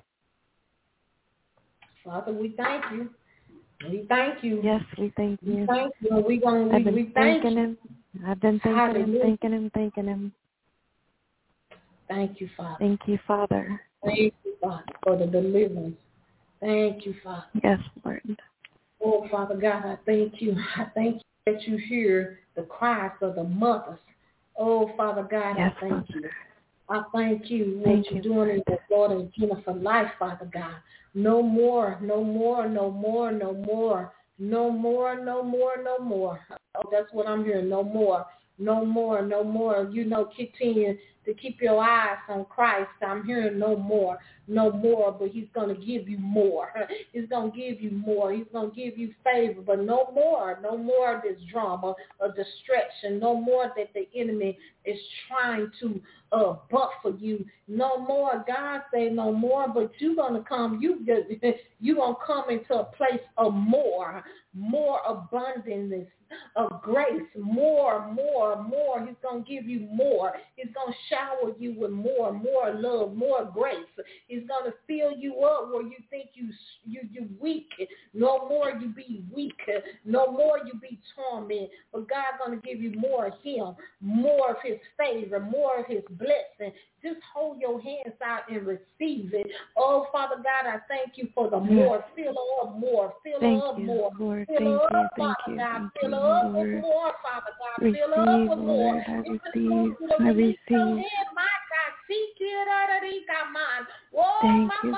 Father, we thank you. We thank you. Yes, we thank you. We thank you. We thank him. I've been thanking him. Thank you, Father. Thank you, Father. Thank you, Father, for the deliverance. Thank you, Father. Yes, Lord. Oh, Father God, I thank you. I thank you that you hear the cries of the mothers. Oh, Father God, yes, I thank Father. you. I thank you what you're doing in the Lord and Jennifer's life, Father God. No more, no more, no more, no more. No more, no more, no more. Oh, that's what I'm hearing. No more, no more, no more. You know, continue to keep your eyes on Christ. I'm hearing no more, but he's going to give you more. He's going to give you more. He's going to give you favor, but no more of this drama or distraction. No more that the enemy is trying to buffer you. No more. God say no more, but you're going to come. You're going to come into a place of more abundance of grace, more. He's going to give you more. He's going to shower you with more love, more grace. He's going to fill you up where you think you're weak. No more you be weak. No more you be tormented. But God's going to give you more of him, more of his favor, more of his blessing. Just hold your hands out and receive it. Oh, Father God, I thank you for the more. Fill her up more. Fill her up more. Lord. Fill her up, Father God. Fill her up with more, Father God. Fill her up with more. I receive. Thank you.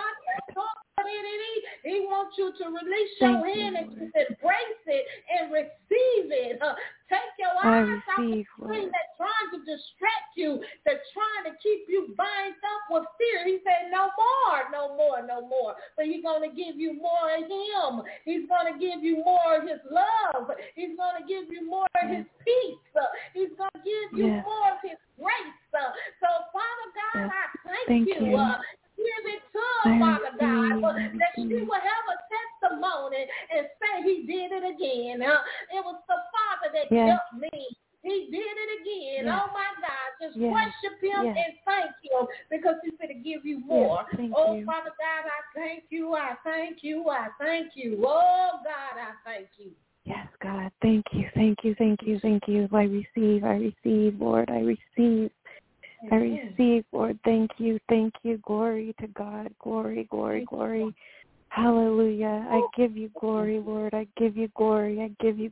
He wants you to release your hand and just embrace it and receive it. Take your eyes off the screen that's trying to distract you, that's trying to keep you bind up with fear. He said, no more. But he's going to give you more of him. He's going to give you more of his love. He's going to give you more of his peace. He's going to give you more of his grace. So, Father God, I thank you. Give it to her, Father God, that she will have a testimony and say he did it again. It was the Father that helped me. He did it again. Oh, my God. Just worship him and thank him because he's going to give you more. Father God, I thank you. I thank you. Oh, God, I thank you. Yes, God. Thank you. I receive, Lord. I receive, Lord. Thank you. Glory to God. Glory. Hallelujah. I give you glory, Lord. I give you glory.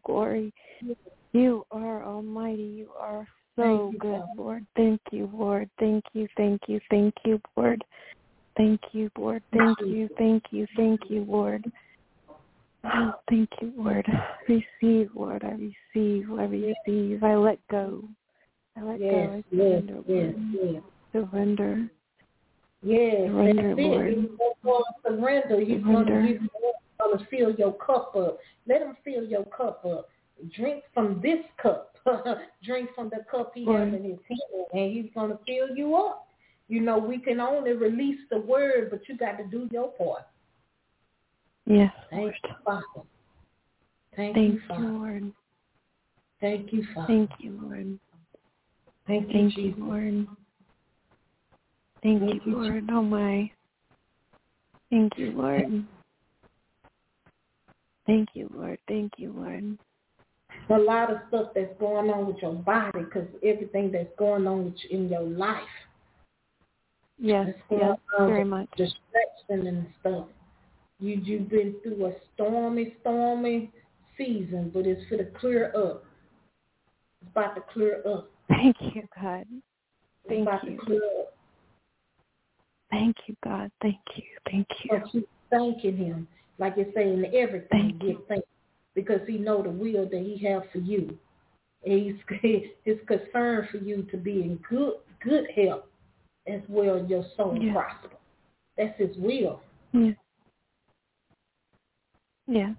You are almighty. You are so good, Lord. Thank you, Lord. Thank you, Lord. Thank you, Lord. Thank you, Lord. Oh, thank you, Lord. Receive, Lord. I receive. I let go. I surrender. Yes, surrender, Lord. Surrender. He's going to give you. Going to fill your cup up. Let him fill your cup up. Drink from this cup. Drink from the cup he has in his hand, and he's going to fill you up. You know, we can only release the word, but you got to do your part. Yes, Thank you, Father. Thank you, Lord. Thank you, Father. Thank you, Lord. Thank you, Lord. Thank you, Lord. Oh, my. Thank you, Lord. Thank you, Lord. Thank you, Lord. A lot of stuff that's going on with your body because everything that's going on with you in your life. Yes, yes, very much. Distraction and stuff. You've been through a stormy season, but it's for the clear up. It's about to clear up. Thank you, God. Thank you. To clear up. Thank you, God. Thank you. Thank you. So keep thanking him. Like you're saying, everything. Thank you. Because he know the will that he have for you. And his concern for you to be in good health as well as your soul prosper. That's his will. Yes. Yes.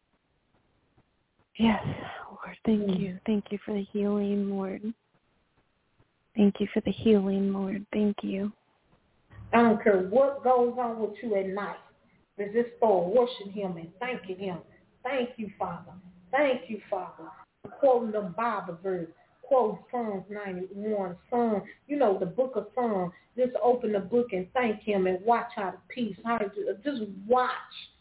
Yes, Lord. Thank you. Thank you for the healing, Lord. Thank you for the healing, Lord. Thank you. I don't care what goes on with you at night. But just start worshiping him and thanking him. Thank you, Father. Thank you, Father. Quoting the Bible verse. Quote Psalms 91. Psalm, the book of Psalms. Just open the book and thank him and watch how the peace. Just watch.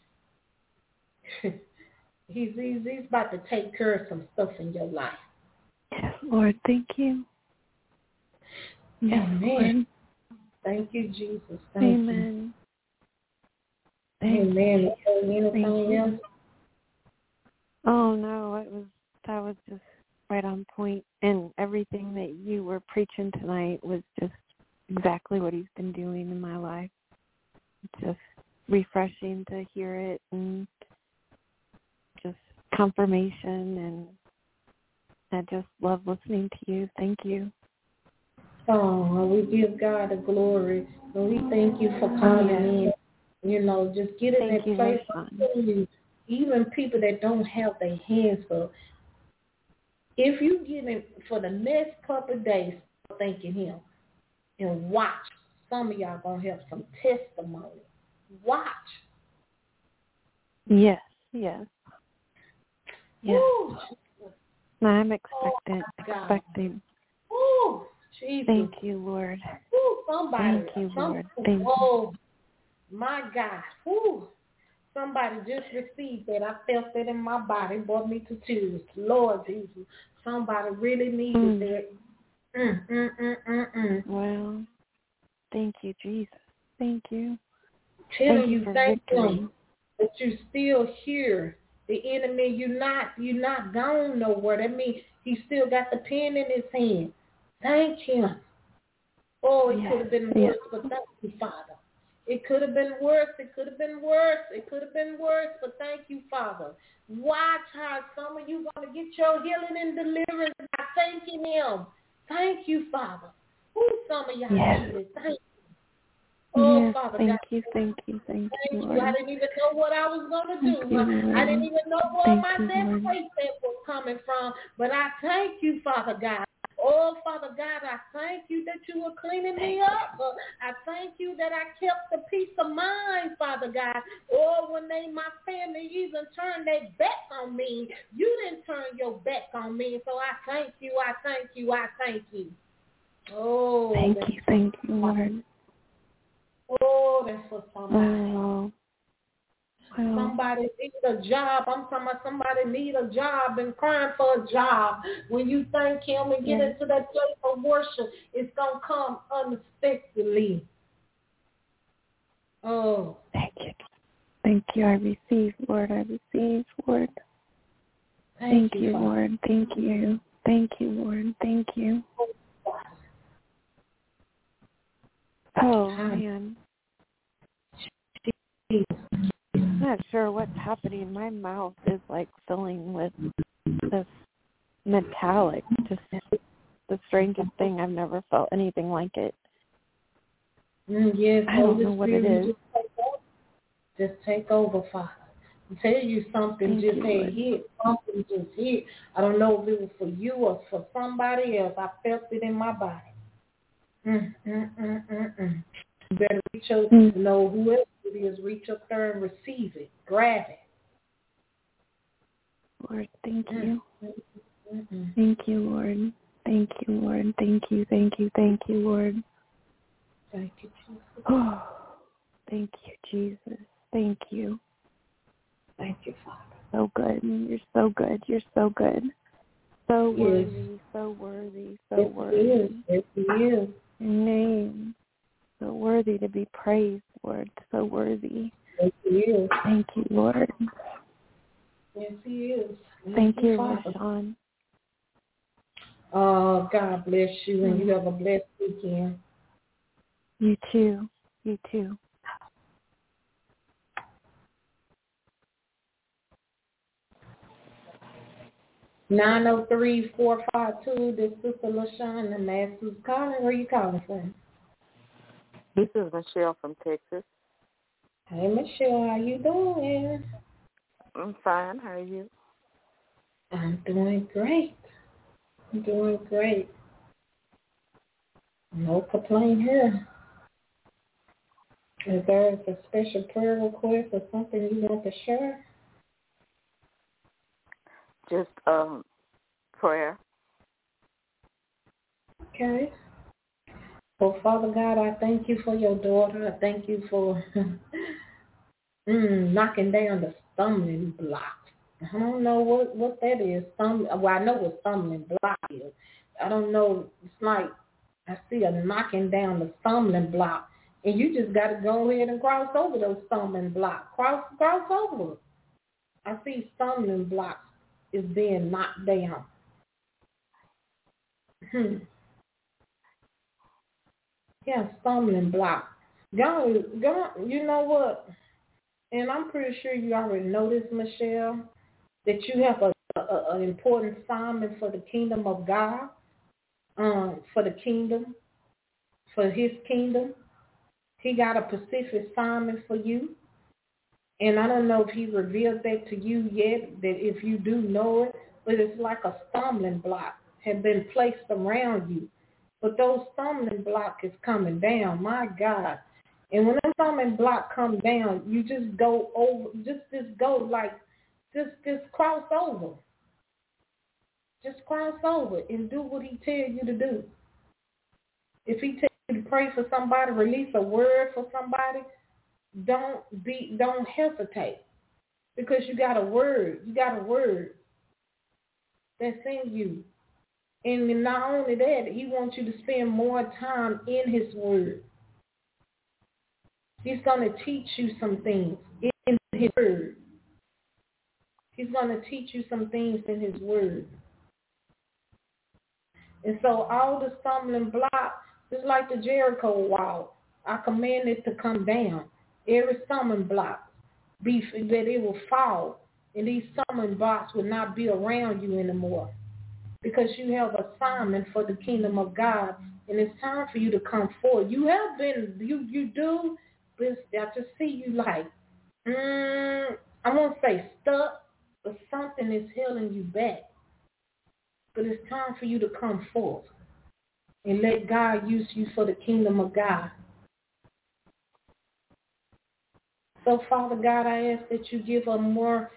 He's about to take care of some stuff in your life. Yes, Lord. Thank you. Yes, Amen. Lord. Thank you, Jesus. Amen. Amen. Anything else? Oh no, that was just right on point, and everything that you were preaching tonight was just exactly what he's been doing in my life. It's just refreshing to hear it, and just confirmation, and I just love listening to you. Thank you. Oh, we give God the glory, and we thank you for calling in. Just get in that place. Even people that don't have their hands up, if you get in for the next couple of days, thanking him, and watch. Some of y'all gonna have some testimony. Watch. Yes. Yes. Yes. Ooh. I'm expecting. Oh, Jesus. Thank you, Lord. Ooh, somebody. Thank you, Lord. Thank you. Oh, my God. Ooh. Somebody just received that. I felt that in my body. Brought me to tears. Lord Jesus. Somebody really needed that. Well, thank you, Jesus. Thank you. Thank you victory. Him that you still here. The enemy, you're not gone nowhere. That means he still got the pen in his hand. Thank him. Oh, it could have been worse, but thank you, Father. It could have been worse. It could have been worse. It could have been worse, but thank you, Father. Watch how some of you going to get your healing and deliverance by thanking him. Thank you, Father. Some of y'all need it. Thank you. Oh, yes, Father thank God. You, thank you, Lord. I didn't even know what I was going to do. I didn't even know where my next paycheck was coming from, but I thank you, Father God. Oh, Father God, I thank you that you were cleaning me up. I thank you that I kept the peace of mind, Father God. Oh, when my family even turned their back on me, you didn't turn your back on me. So I thank you, I thank you, I thank you. Oh, thank you, Lord. Oh, that's for somebody. Wow. Somebody needs a job. I'm talking about somebody need a job and crying for a job. When you thank him and get into that place of worship, it's going to come unexpectedly. Oh. Thank you. Thank you. I receive, Lord. I receive, Lord. Thank you, Lord. Thank you. Thank you, Lord. Thank you. Oh, man. I'm not sure what's happening. My mouth is like filling with this metallic, just the strangest thing. I've never felt anything like it. Yes, I don't know what it is. Just take over, Father. I'll tell you something. Just hit. Something just hit. I don't know if it was for you or for somebody else. I felt it in my body. You better reach up, know whoever it is, reach up there and receive it. Grab it. Lord, thank you. Thank you, Lord. Thank you, Lord. Thank you, thank you, thank you, Lord. Thank you, Jesus. Oh, thank you, Jesus. Thank you. Thank you, Father. so good. You're so good. You're so good. So worthy, so worthy, so worthy. Yes, he is. Your name, so worthy to be praised, Lord. So worthy. Yes, he is. Thank you, Lord. Yes, he is. Thank you, LaShawn. Oh, God bless you, and you have a blessed weekend. You too. You too. Nine oh 3-452. This is Sister LaShawn, the Master's calling. Where you calling from? This is Michelle from Texas. Hey, Michelle, how you doing? I'm fine. How are you? I'm doing great. I'm doing great. No complaint here. Is there a special prayer request or something you want to share? Just prayer. Okay. Well, Father God, I thank you for your daughter. I thank you for knocking down the stumbling block. I don't know what that is. Well, I know what stumbling block is. I don't know. It's like I see a knocking down the stumbling block, and you just got to go ahead and cross over those stumbling blocks. Cross over. I see stumbling blocks is being knocked down. Yeah, stumbling block. God, you know what? And I'm pretty sure you already know this, Michelle, that you have an important assignment for the kingdom of God, for the kingdom, for his kingdom. He got a specific assignment for you. And I don't know if he revealed that to you yet, that if you do know it, but it's like a stumbling block had been placed around you. But those stumbling block is coming down, my God. And when that stumbling block comes down, you just go over, just go like, just cross over. Just cross over and do what he tells you to do. If he tells you to pray for somebody, release a word for somebody, don't hesitate. Because you got a word. You got a word that's in you. And not only that, he wants you to spend more time in his word. He's going to teach you some things in his word. He's going to teach you some things in his word. And so all the stumbling blocks, just like the Jericho wall, I command it to come down. Every stumbling block, that it will fall. And these stumbling blocks will not be around you anymore. Because you have assignment for the kingdom of God. And it's time for you to come forward. You have been, you do, but I just see you like, I won't say stuck, but something is holding you back. But it's time for you to come forth and let God use you for the kingdom of God. So, Father God, I ask that you give a more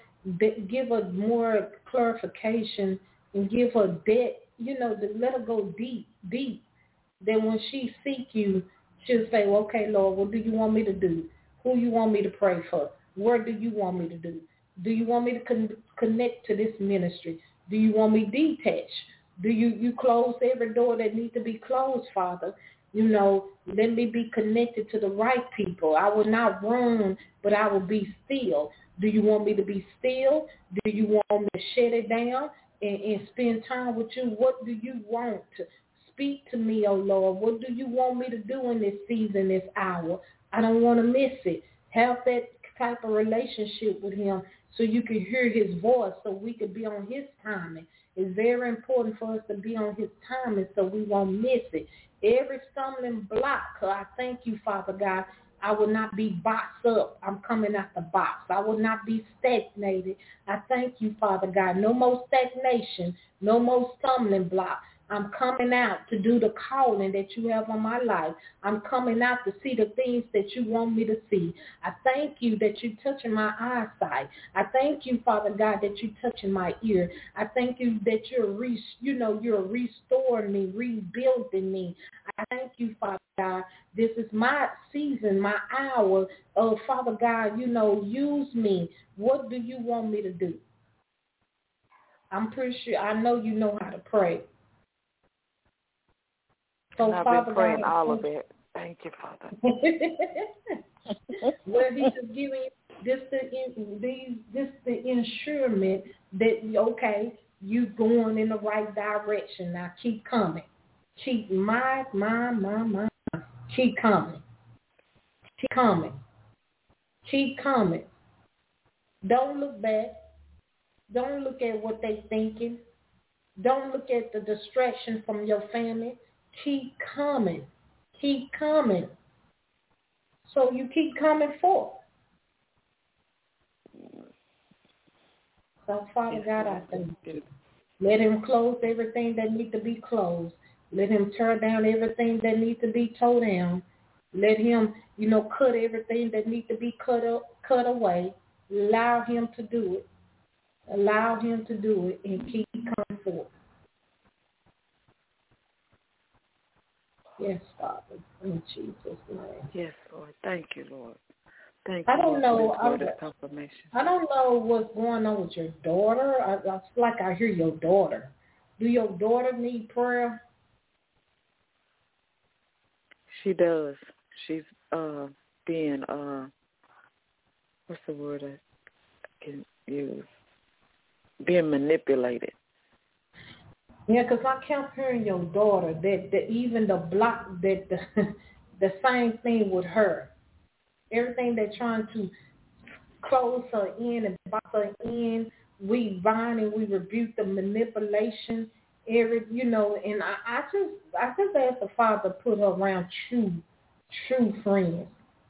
clarification and give her depth, to let her go deep. Then when she seek you, she'll say, well, okay, Lord, what do you want me to do? Who you want me to pray for? Where do you want me to do? Do you want me to connect to this ministry? Do you want me detached? Do you close every door that needs to be closed, Father? Let me be connected to the right people. I will not run, but I will be still. Do you want me to be still? Do you want me to shut it down and spend time with you? What do you want? Speak to me, oh Lord. What do you want me to do in this season, this hour? I don't want to miss it. Have that type of relationship with him so you can hear his voice, so we can be on his timing. It's very important for us to be on his timing so we won't miss it. Every stumbling block, I thank you, Father God, I will not be boxed up. I'm coming out the box. I will not be stagnated. I thank you, Father God. No more stagnation, no more stumbling block. I'm coming out to do the calling that you have on my life. I'm coming out to see the things that you want me to see. I thank you that you're touching my eyesight. I thank you, Father God, that you're touching my ear. I thank you that you're restoring me, rebuilding me. I thank you, Father God. This is my season, my hour. Oh, Father God, use me. What do you want me to do? I'm pretty sure I know you know how to pray. So, I've Father been praying God, all of it. Thank you, Father. Well, He's just giving you this the ensurement that you going in the right direction. Now keep coming. Keep keep coming. Keep coming. Keep coming. Don't look back. Don't look at what they thinking. Don't look at the distraction from your family. Keep coming. Keep coming. So you keep coming forth. So, Father God, I thank you. Let him close everything that needs to be closed. Let him tear down everything that needs to be tore down. Let him, cut everything that needs to be cut away. Allow him to do it. Allow him to do it and keep coming forth. Yes, Father, in Jesus' name. Yes, Lord. Thank you, Lord. Thank I you, don't Lord, know. for this word of confirmation. I don't know what's going on with your daughter. It's like I hear your daughter. Do your daughter need prayer? She does. She's being what's the word I can use? Being manipulated. Yeah, because I kept hearing your daughter that even the block that the same thing with her. Everything they're trying to close her in and box her in, we bind and we rebuke the manipulation. And I just asked the Father to put her around true friends.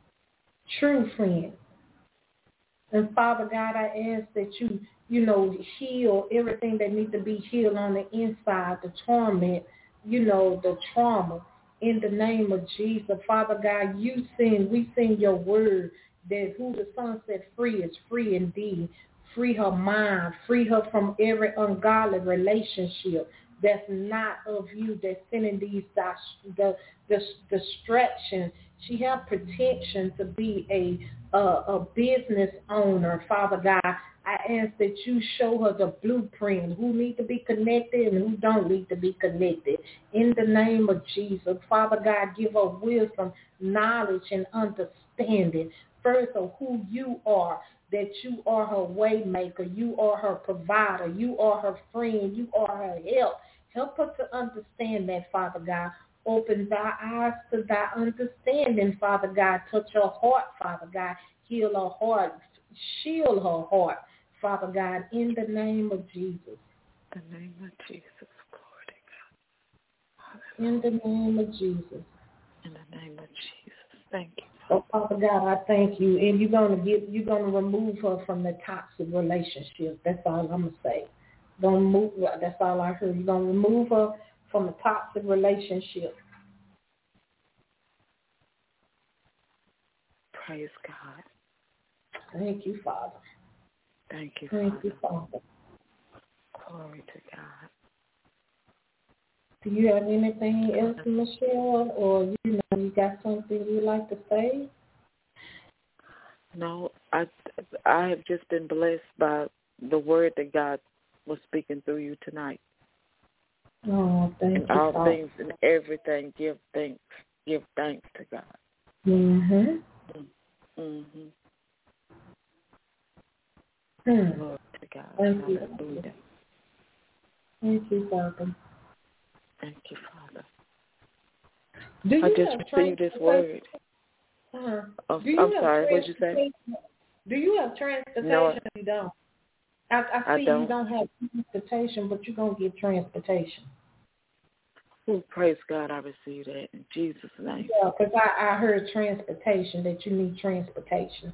And Father God, I ask that you heal everything that needs to be healed on the inside, the torment, the trauma. In the name of Jesus, Father God, we sing your word that who the Son set free is free indeed. Free her mind, free her from every ungodly relationship that's not of you, that's sending these distractions. She has protection to be a business owner, Father God. I ask that you show her the blueprint, who need to be connected and who don't need to be connected. In the name of Jesus, Father God, give her wisdom, knowledge, and understanding. First of who you are, that you are her way maker, you are her provider, you are her friend, you are her help. Help her to understand that, Father God. Open thy eyes to thy understanding, Father God. Touch her heart, Father God. Heal her heart. Shield her heart, Father God, in the name of Jesus. In the name of Jesus. Glory to God. In the name of Jesus. In the name of Jesus. Thank you. Oh, Father God, I thank you. And you're gonna remove her from the toxic relationship. That's all I'm gonna say. That's all I heard. You're gonna remove her from a toxic relationship. Praise God. Thank you, Father. Thank you, Father. Thank you, Father. Glory to God. Do you have anything else, Michelle, or you got something you'd like to say? No, I have just been blessed by the word that God was speaking through you tonight. Oh, thank you, all Father. things and everything, give thanks to God. Mhm. Mhm. Glory to God. Thank you. Hallelujah. Thank you, Father. Thank you, Father. Do you I just received this word. I'm sorry, what did you say? Do you have transportation? No, you don't. I see don't. You don't have transportation, but you're going to get transportation. Oh, praise God, I received that in Jesus' name. Yeah, because I heard transportation, that you need transportation.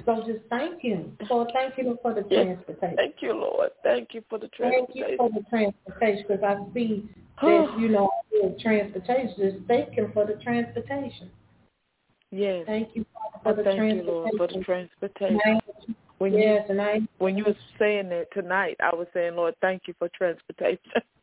So just thank him. So thank him for the transportation. Thank you, Lord. Thank you for the transportation. Thank you for the transportation, because I see that, the transportation. Just thank him for the transportation. Yes. Thank you for the transportation. Thank you, Lord, for the transportation. When you were saying that tonight, I was saying, Lord, thank you for transportation.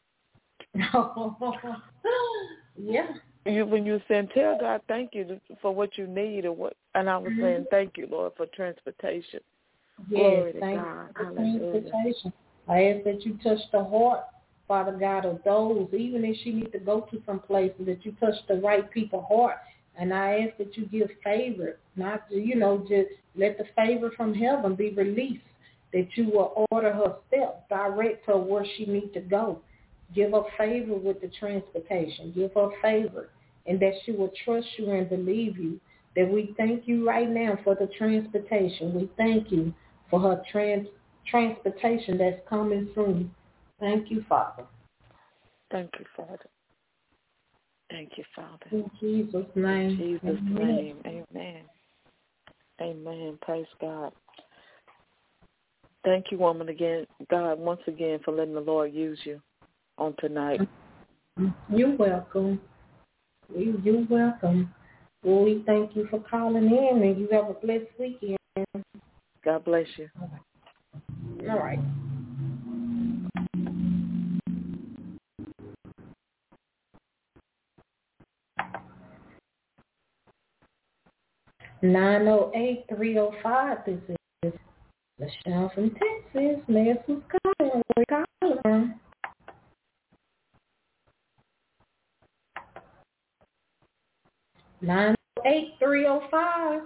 Yeah. When you were saying, tell God thank you for what you need, and I was saying, thank you, Lord, for transportation. Yes, glory to thank God. you for Hallelujah. transportation. I ask that you touch the heart, Father God, of those, even if she needs to go to some places, that you touch the right people's heart. And I ask that you give favor, not, just let the favor from heaven be released, that you will order her steps, direct her where she needs to go. Give her favor with the transportation. Give her favor, and that she will trust you and believe you. That we thank you right now for the transportation. We thank you for her transportation that's coming soon. Thank you, Father. Thank you, Father. Thank you, Father. In Jesus' name. In Jesus' name. Amen. Amen. Praise God. Thank you, woman, again, God, once again, for letting the Lord use you on tonight. You're welcome. You're welcome. Well, we thank you for calling in, and you have a blessed weekend. God bless you. All right. (908-305). This is LaShawn from Texas. May who's calling? Where you calling from? (908-305).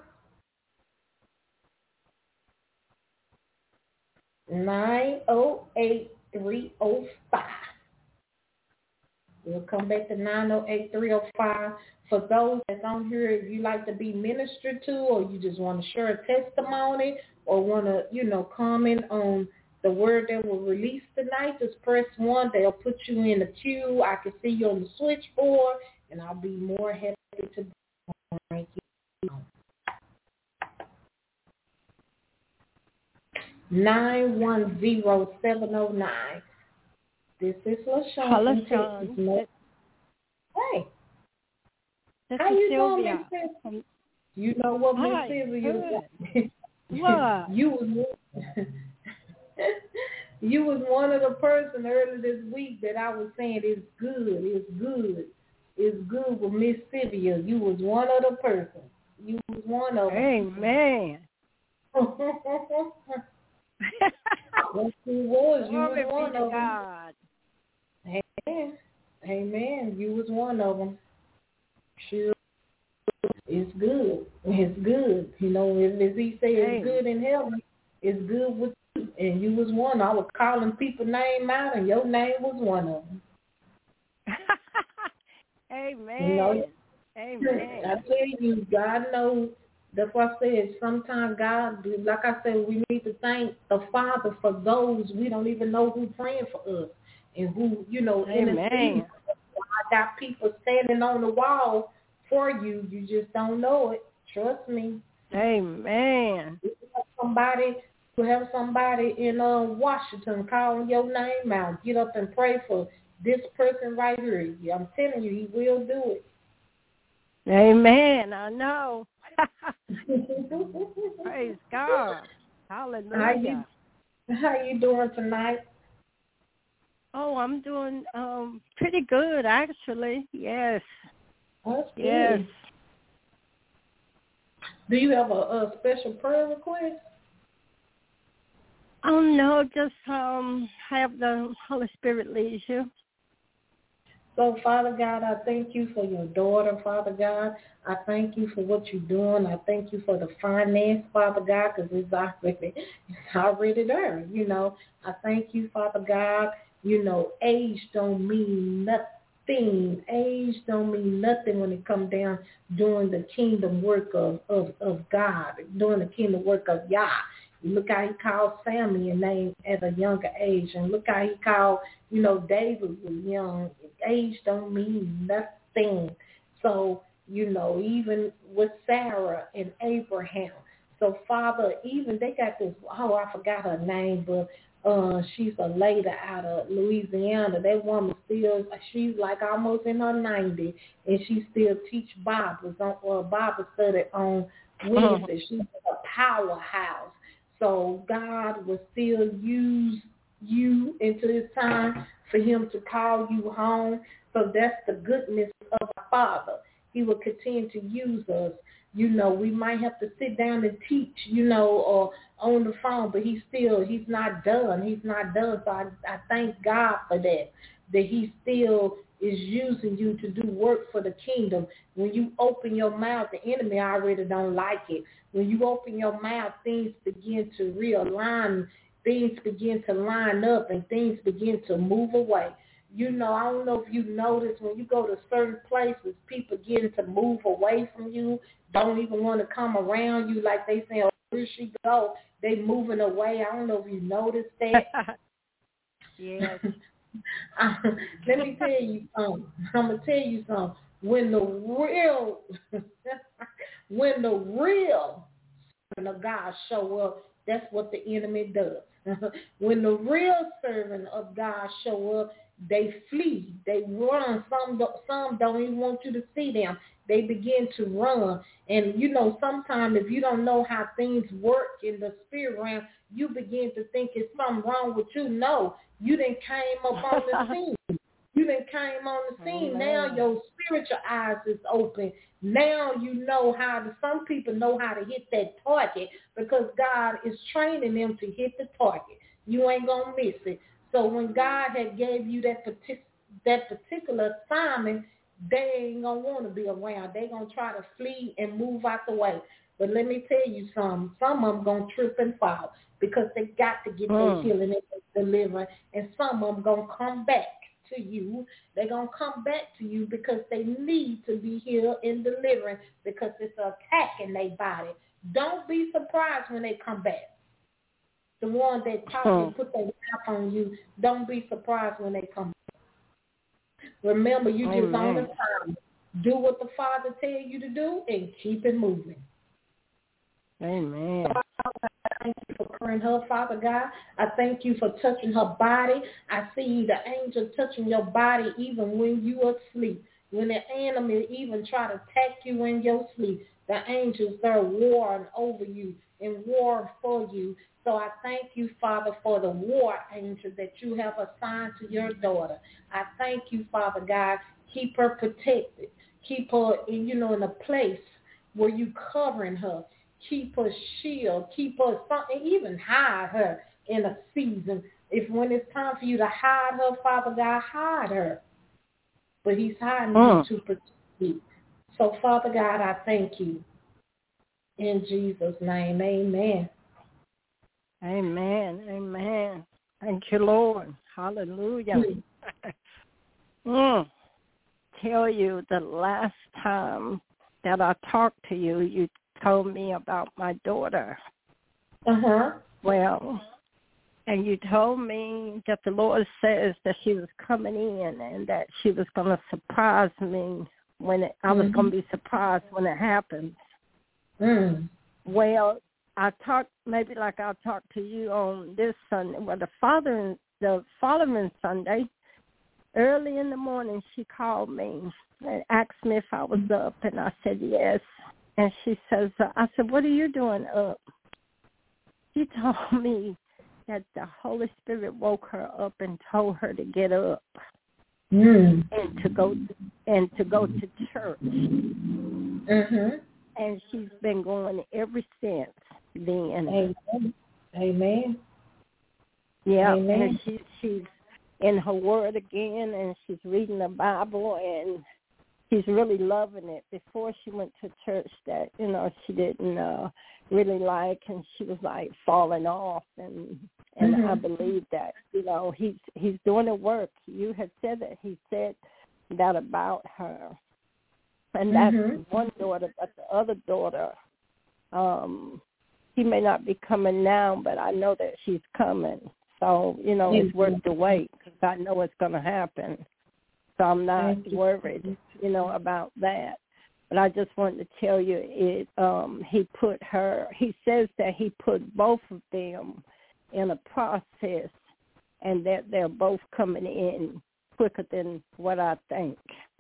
908-305. We'll come back to 908-305. For those that's on here, if you like to be ministered to, or you just want to share a testimony, or want to, comment on the word that was released tonight, just press 1. They'll put you in the queue. I can see you on the switchboard, and I'll be more happy to thank you. 910-709. This is LaShawn from Texas. Hey. This How is you Sylvia. doing, Miss Sylvia? You know what, Miss Sylvia? What? You was one of the person earlier this week that I was saying it's good with Miss Sylvia. You was one of the person. You was one of them. Amen. Yes, you was. You Glory was one be to of them. God. Amen. Amen. You was one of them. Sure. It's good. It's good. As he said, it's good in heaven. It's good with you. And you was one. I was calling people's name out, and your name was one of them. Amen. Amen. I tell you, God knows. That's why I said sometimes God, like I said, we need to thank the Father for those we don't even know who praying for us and who, Amen. I got people standing on the wall for you. You just don't know it. Trust me. Amen. You have somebody in Washington calling your name out. Get up and pray for this person right here. I'm telling you, he will do it. Amen. I know. Praise God. Hallelujah. How you doing tonight? Oh, I'm doing pretty good, actually. Yes. That's good. Yes. Do you have a special prayer request? Oh, no, just have the Holy Spirit lead you. So, Father God, I thank you for your daughter, Father God. I thank you for what you're doing. I thank you for the finance, Father God, because it's already there, I thank you, Father God. Age don't mean nothing. Age don't mean nothing when it comes down doing the kingdom work of God, doing the kingdom work of Yah. Look how he called Samuel a name at a younger age. And look how he called, David was young. Age don't mean nothing. So, even with Sarah and Abraham, So, Father, even they got this, I forgot her name, but she's a lady out of Louisiana. That woman still, she's like almost in her 90s, and she still teach Bible study on Wednesday. She's a powerhouse. So God will still use you into this time for him to call you home. So that's the goodness of our Father. He will continue to use us. We might have to sit down and teach, or on the phone, but he's not done. He's not done. So I thank God for that he still is using you to do work for the kingdom. When you open your mouth, the enemy already don't like it. When you open your mouth, things begin to realign, things begin to line up, and things begin to move away. I don't know if you notice when you go to certain places, people begin to move away from you, don't even want to come around you, like they say, oh, where she go? They moving away. I don't know if you noticed that. Yes. Let me tell you something. I'm going to tell you something. When the real servant of God show up, that's what the enemy does. When the real servant of God show up, they flee, they run. Some don't even want you to see them. They begin to run. And, sometimes if you don't know how things work in the spirit realm, you begin to think it's something wrong with you. No, you done came up on the scene. You done came on the scene. Now your spiritual eyes is open. Now you know some people know how to hit that target because God is training them to hit the target. You ain't going to miss it. So when God had gave you that particular assignment, they ain't going to want to be around. They going to try to flee and move out the way. But let me tell you something. Some of them going to trip and fall because they got to get their healing and their deliverance. And some of them going to come back to you. They're going to come back to you because they need to be healed and delivered because it's an attack in their body. Don't be surprised when they come back. The one that taught you, put their mouth on you, don't be surprised when they come back. Remember, you just on the time. Do what the Father tell you to do and keep it moving. Amen. I thank you for covering her, Father God. I thank you for touching her body. I see the angel touching your body even when you are asleep. When the enemy even try to attack you in your sleep, the angels are warring over you and warring for you. So I thank you, Father, for the war angel that you have assigned to your daughter. I thank you, Father God. Keep her protected. Keep her in a place where you covering her. Keep her shield. Keep her something. Even hide her in a season. When it's time for you to hide her, Father God, hide her. But he's hiding you to protect you. So, Father God, I thank you. In Jesus' name, amen. Amen. Amen. Thank you, Lord. Hallelujah. Tell you the last time that I talked to you, you told me about my daughter. Well, and you told me that the Lord says that she was coming in and that she was going to surprise me I was going to be surprised when it happens. Well, I'll talk to you on this Sunday. Well, the following Sunday, early in the morning, she called me and asked me if I was up, and I said yes. And she says, I said, what are you doing up? She told me that the Holy Spirit woke her up and told her to get up and to go to church. And she's been going ever since then. Amen. Yeah, Amen. and she's in her word again, and she's reading the Bible, and she's really loving it. Before she went to church that, she didn't really like, and she was like falling off, and I believe that, he's doing the work. You had said that he said that about her. And that's one daughter, but the other daughter, she may not be coming now, but I know that she's coming. So, it's worth the wait because I know it's going to happen. So I'm not worried, about that. But I just wanted to tell you, he says that he put both of them in a process and that they're both coming in quicker than what I think.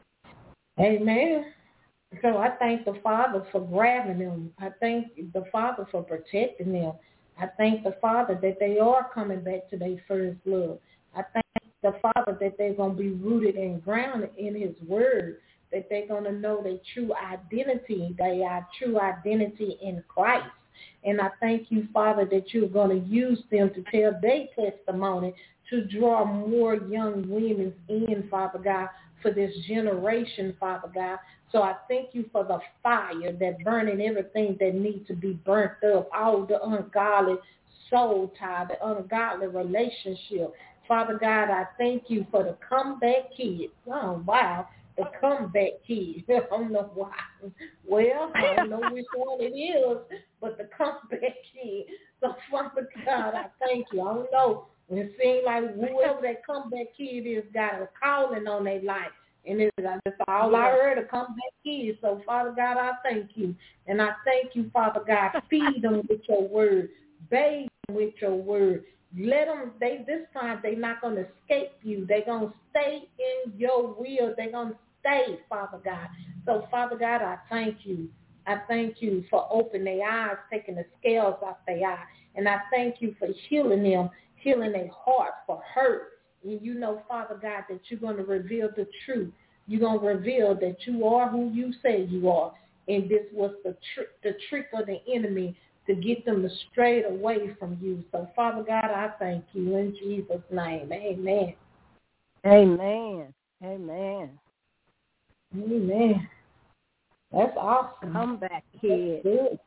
Amen. So I thank the Father for grabbing them. I thank the Father for protecting them. I thank the Father that they are coming back to their first love. I thank the Father that they're going to be rooted and grounded in his word, that they're going to know their true identity. They are true identity in Christ. And I thank you, Father, that you're going to use them to tell their testimony to draw more young women in, Father God, for this generation, Father God. So I thank you for the fire that burning everything that needs to be burnt up, all the ungodly soul tie, the ungodly relationship. Father God, I thank you for the comeback kids. Oh, wow. The comeback kids. I don't know why. Well, I don't know which one it is, but the comeback kid. So, Father God, I thank you. I don't know. It seems like whoever that comeback kid is got a calling on their life. And that's all I heard, a comeback kid. So, Father God, I thank you. And I thank you, Father God. Feed them with your word. Bathe them with your word. Let them, this time they're not going to escape you. They're going to stay in your will. They're going to stay, Father God. So, Father God, I thank you. I thank you for opening their eyes, taking the scales off their eyes. And I thank you for healing them, healing their heart for hurt. And you know, Father God, that you're going to reveal the truth. You're going to reveal that you are who you say you are. And this was the trick of the enemy to get them to stray away from you. So, Father God, I thank you in Jesus' name. Amen. Amen. Amen. Amen. That's awesome. Come back, kid.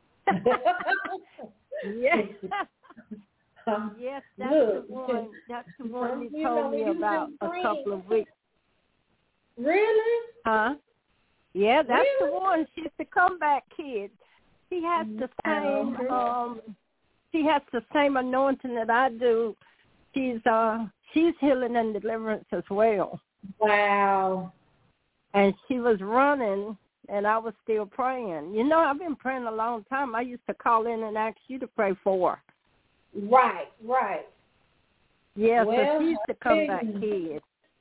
Yes. Yes, that's the one. That's the one you told me about a couple of weeks. Really? Huh? Yeah, that's the one. She's the comeback kid. She has the same. She has the same anointing that I do. She's healing and deliverance as well. Wow. And she was running, and I was still praying. You know, I've been praying a long time. I used to call in and ask you to pray for her. Right, right. Yeah, well, so she's the comeback kid.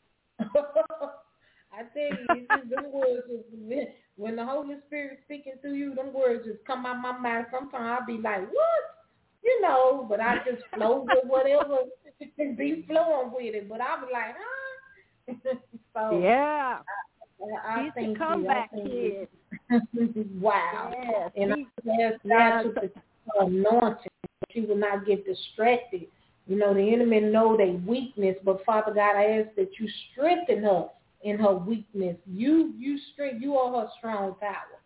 I tell you, them words, when the Holy Spirit speaking through you, them words just come out my mouth. Sometimes I'll be like, what? You know, but I just flow with whatever and be flowing with it. But I'll be like, huh? So, yeah. I She's the comeback kid. Wow. Yes, and I ask God to protect her anointing. She will not get distracted. You know, the enemy know their weakness, but Father God, I ask that you strengthen her in her weakness. You are her strong tower.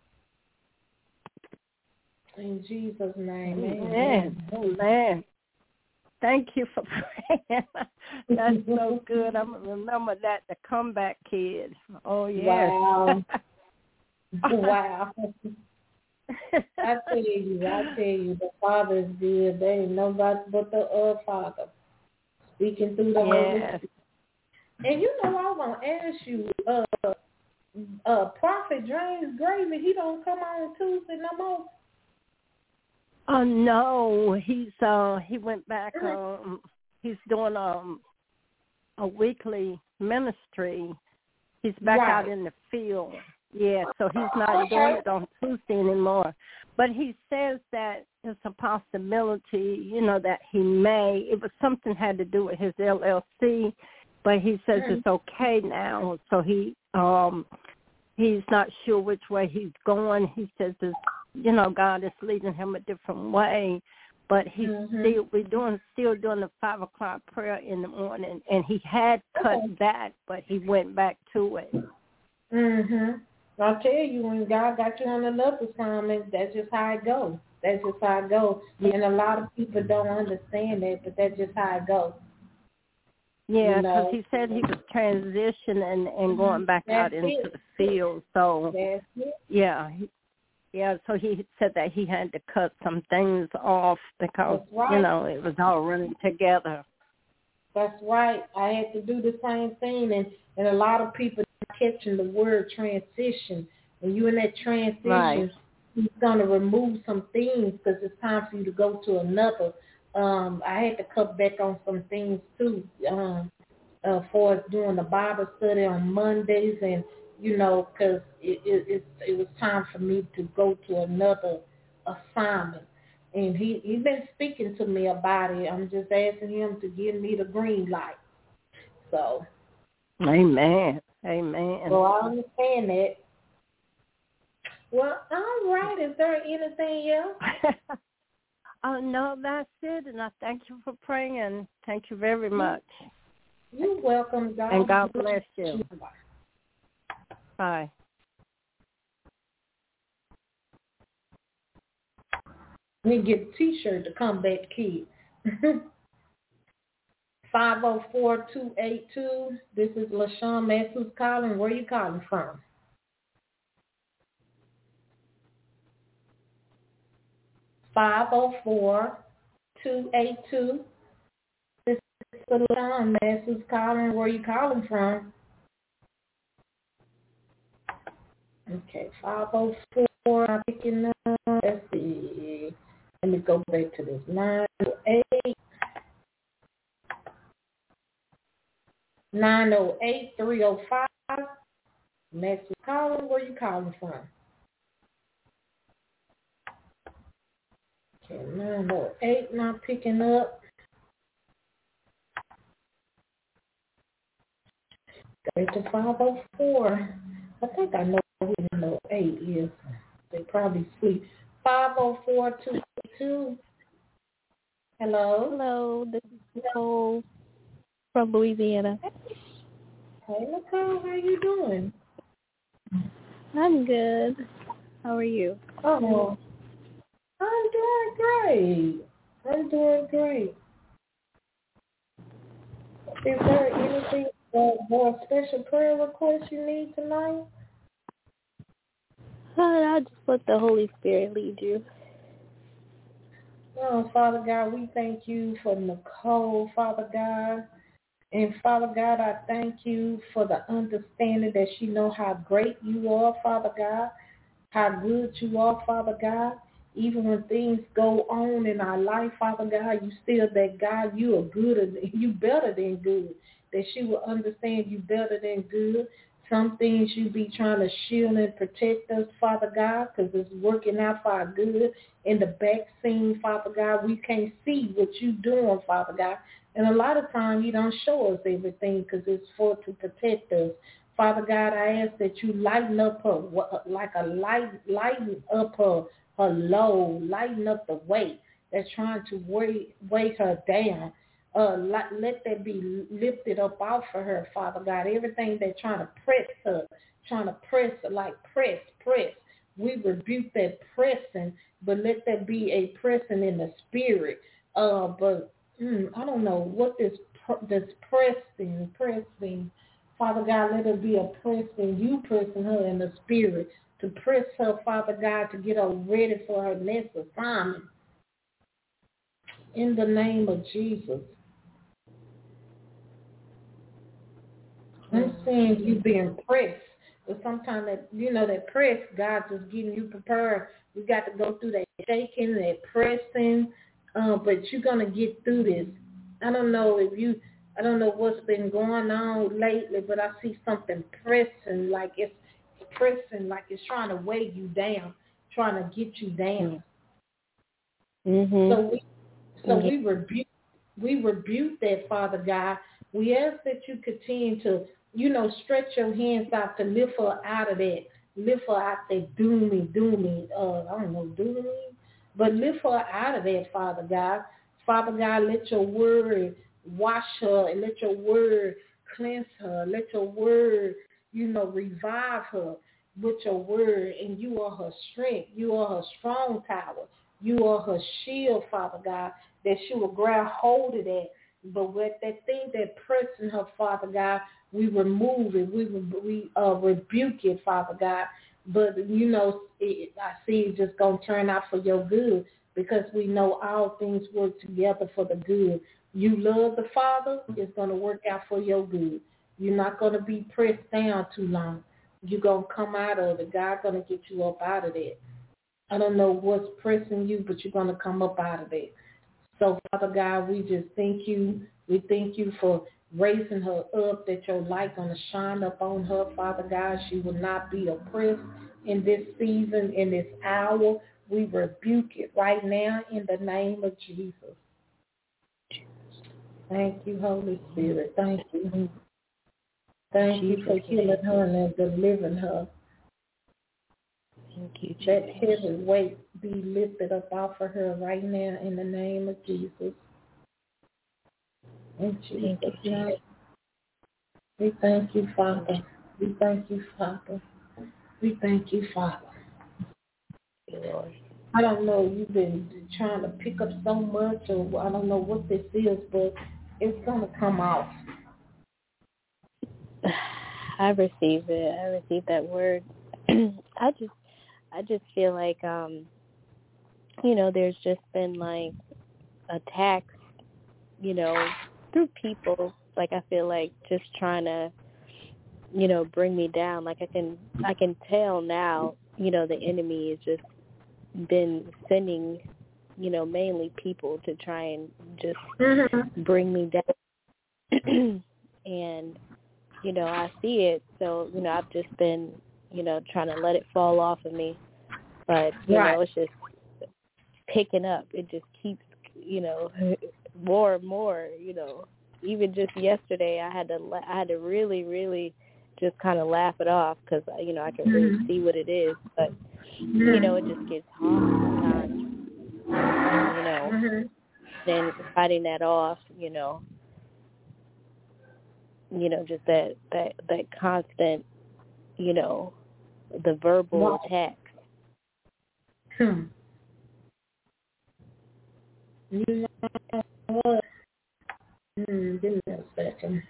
In Jesus' name, amen. Amen. Thank you for praying. That's so good. I'm going to remember that, the comeback kid. Oh, yes. Wow. Wow. I tell you, the Father is good. There ain't nobody but the Father speaking through the Holy Spirit. And you know, I want to ask you, Prophet James Gravy, he don't come on Tuesday no more? Oh no, he went back. He's doing a weekly ministry. He's back out in the field. Yeah, so he's not doing it on Tuesday anymore. But he says that it's a possibility, you know, that he may. It was something had to do with his LLC, but he says it's okay now. So he's not sure which way he's going. He says, you know, God is leading him a different way. But he's still doing the 5 o'clock prayer in the morning, and he had cut back, but he went back to it. I'll tell you, when God got you on another assignment, that's just how it goes. That's just how it goes. And a lot of people don't understand that, but that's just how it goes. Yeah, because he said he was transitioning and going back out into the field. So, yeah, so he said that he had to cut some things off because, you know, it was all running together. That's right. I had to do the same thing, and a lot of people are catching the word transition. When you're in that transition, Right. He's going to remove some things because it's time for you to go to another. I had to cut back on some things too, for us doing the Bible study on Mondays, and because it was time for me to go to another assignment. And he's been speaking to me about it. I'm just asking him to give me the green light. So. Amen. Amen. Well, I understand that. Well, all right. Is there anything else? Oh, no, that's it. And I thank you for praying, and thank you very much. You're welcome, God. And God bless you. Bye. We get a T-shirt to Combat Kids. 504-282. This is LaShawn Matthews calling. Where are you calling from? (504-282). This is LaShawn Matthews calling. Where are you calling from? Okay, 504. I'm picking up. Let's see. Let me go back to this 908. 908-305. Matthew calling. Where you calling from? Okay, 908 not picking up. Go to 504. I think I know who 908 is. They probably sleep. 504-282. Hello. Hello, this is Nicole from Louisiana. Hey, Nicole, how you doing? I'm good. How are you? Oh, I'm doing great. Is there anything more special prayer request you need tonight? I just let the Holy Spirit lead you. Oh, Father God, we thank you for Nicole, Father God. And Father God, I thank you for the understanding that she know how great you are, Father God, how good you are, Father God. Even when things go on in our life, Father God, you still that God, you are good, you better than good. That she will understand you better than good. Some things you be trying to shield and protect us, Father God, because it's working out for our good. In the back scene, Father God, we can't see what you're doing, Father God. And a lot of times you don't show us everything because it's for to protect us. Father God, I ask that you lighten up her, like a lighten up her load, lighten up the weight that's trying to weigh her down. Let that be lifted up off of her, Father God. Everything they're trying to press her, press. We rebuke that pressing, but let that be a pressing in the spirit. But I don't know what this pressing. Father God, let it be a pressing, you pressing her in the spirit to press her, Father God, to get her ready for her next assignment. In the name of Jesus. I'm saying you being pressed, but sometimes that press, God just getting you prepared. We got to go through that shaking, that pressing, but you're going to get through this. I don't know what's been going on lately, but I see something pressing, like it's trying to weigh you down, trying to get you down. Mm-hmm. So we rebuke that, Father God. We ask that you continue to, stretch your hands out to lift her out of that. Lift her out that doomy, but lift her out of that, Father God. Father God, let your word wash her and let your word cleanse her. Let your word, revive her with your word. And you are her strength. You are her strong tower. You are her shield, Father God, that she will grab hold of that. But with that thing that pressing her, Father God, we remove it. We rebuke it, Father God. But, I see it's just going to turn out for your good because we know all things work together for the good. You love the Father, it's going to work out for your good. You're not going to be pressed down too long. You're going to come out of it. God's going to get you up out of it. I don't know what's pressing you, but you're going to come up out of it. So, Father God, we just thank you. We thank you for raising her up, that your light going to shine up on her, Father God. She will not be oppressed in this season, in this hour. We rebuke it right now in the name of Jesus. Thank you, Holy Spirit. Thank you. Thank you for healing her and delivering her. Thank you, Jesus. Let heavy weight be lifted up off of her right now in the name of Jesus. In Jesus' name. We thank you, Father. We thank you, Father. We thank you, Father. Lord. I don't know, you've been trying to pick up so much, or I don't know what this is, but it's going to come off. I receive it. I receive that word. I just feel like, there's just been like attacks, through people. Like I feel like just trying to, bring me down. Like I can tell now, the enemy has just been sending, mainly people to try and just bring me down. And, I see it. So, I've just been, trying to let it fall off of me. But, it's just picking up. It just keeps, more and more, Even just yesterday, I had to really, really just kind of laugh it off because, I can really see what it is. But, it just gets hard sometimes, Then fighting that off, just that constant, the verbal attacks. You know what? Give me a second.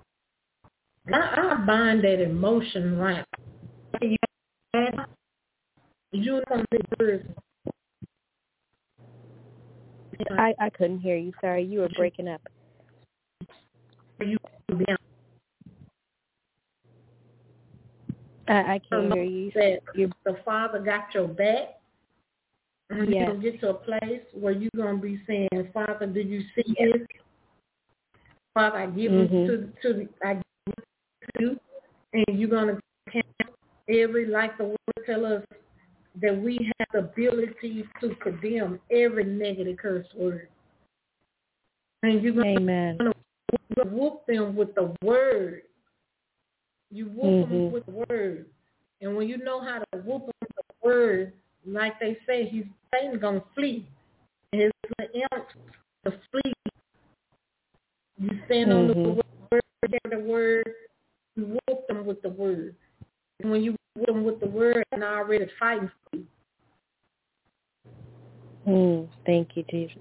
I bind that emotion right. You know the words. I couldn't hear you. Sorry, you were breaking up. I can't hear you. The Father got your back. And you're going to get to a place where you're going to be saying, Father, did you see this? Father, I give it I give it to you. And you're going to count like the word tell us, that we have the ability to condemn every negative curse word. And you're going to whoop them with the word. You whoop them with the word. And when you know how to whoop them with the word, like they say, Satan's going to flee. And it's an imp to flee. You stand on the word, hear the word, you whoop them with the word. And when you whoop them with the word, they're already fighting for you. Thank you, Jesus.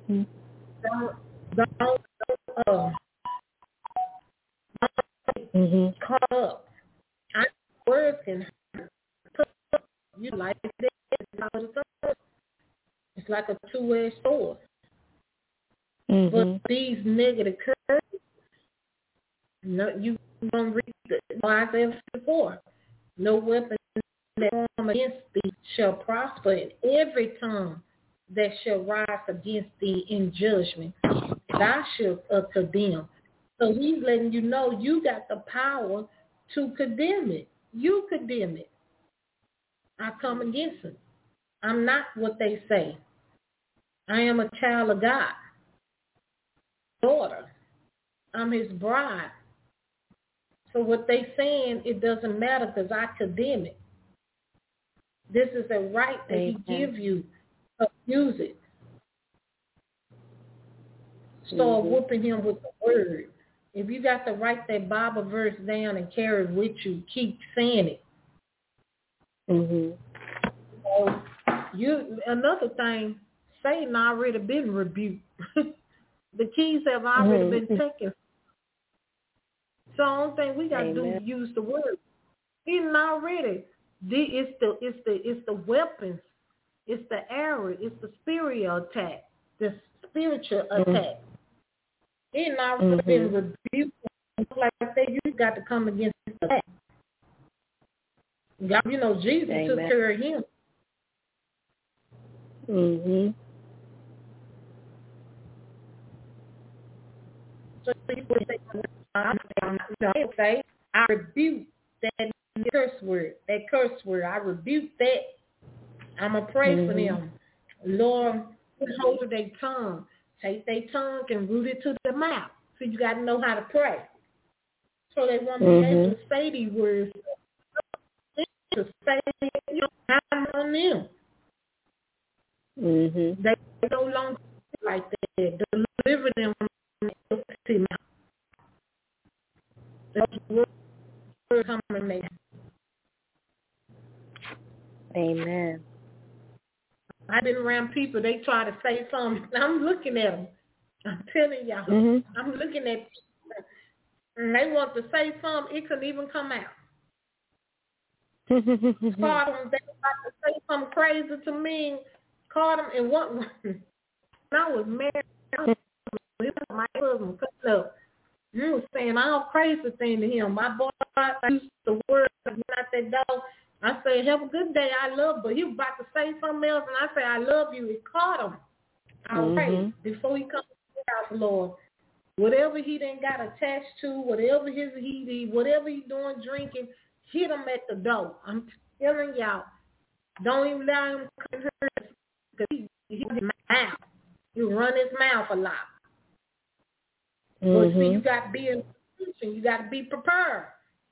Don't caught up. Words can hurt. You like that. It's like a two-edged sword. But these negative curses, you don't read Isaiah 54. No weapon that form against thee shall prosper, and every tongue that shall rise against thee in judgment, thou shalt condemn. So he's letting you know you got the power to condemn it. You condemn it. I come against it. I'm not what they say. I am a child of God. Daughter. I'm his bride. So what they saying, it doesn't matter because I condemn it. This is a right that he gives you. Use it. Start whooping him with the word. If you got to write that Bible verse down and carry it with you, keep saying it. So another thing, Satan already been rebuked. The keys have already been taken. So the only thing we got to do is use the word. He's already. It's the weapons. It's the arrow. It's the spiritual attack. The spiritual attack. He's already been rebuked. Like I said, you got to come against that. God, Jesus Amen. took care of him. Mhm. So you would say, I rebuke that curse word. I rebuke that. I'm going to pray for them. Lord, hold their tongue. Take their tongue and root it to their mouth. So you got to know how to pray. So they won't be able to say these words. To say, I'm on them. They no longer like that. Deliver them from the mouth. Those words come and make. Amen. I've been around people, they try to say something, I'm looking at them. I'm telling y'all, I'm looking at people, and they want to say something, it couldn't even come out. Caught them, they about to say something crazy to me, caught them, and what, when I was married, my husband cut up. He was saying all crazy things to him. My boy used the word out that dog. I said, have a good day, I love, but he was about to say something else, and I said, I love you. It caught him. I prayed before he comes to the house, Lord. Whatever he done got attached to, whatever whatever he's doing, drinking, hit him at the door. I'm telling y'all, don't even allow him to come here because he mouth. He run his mouth a lot. But see, you got to be in position. You got to be prepared.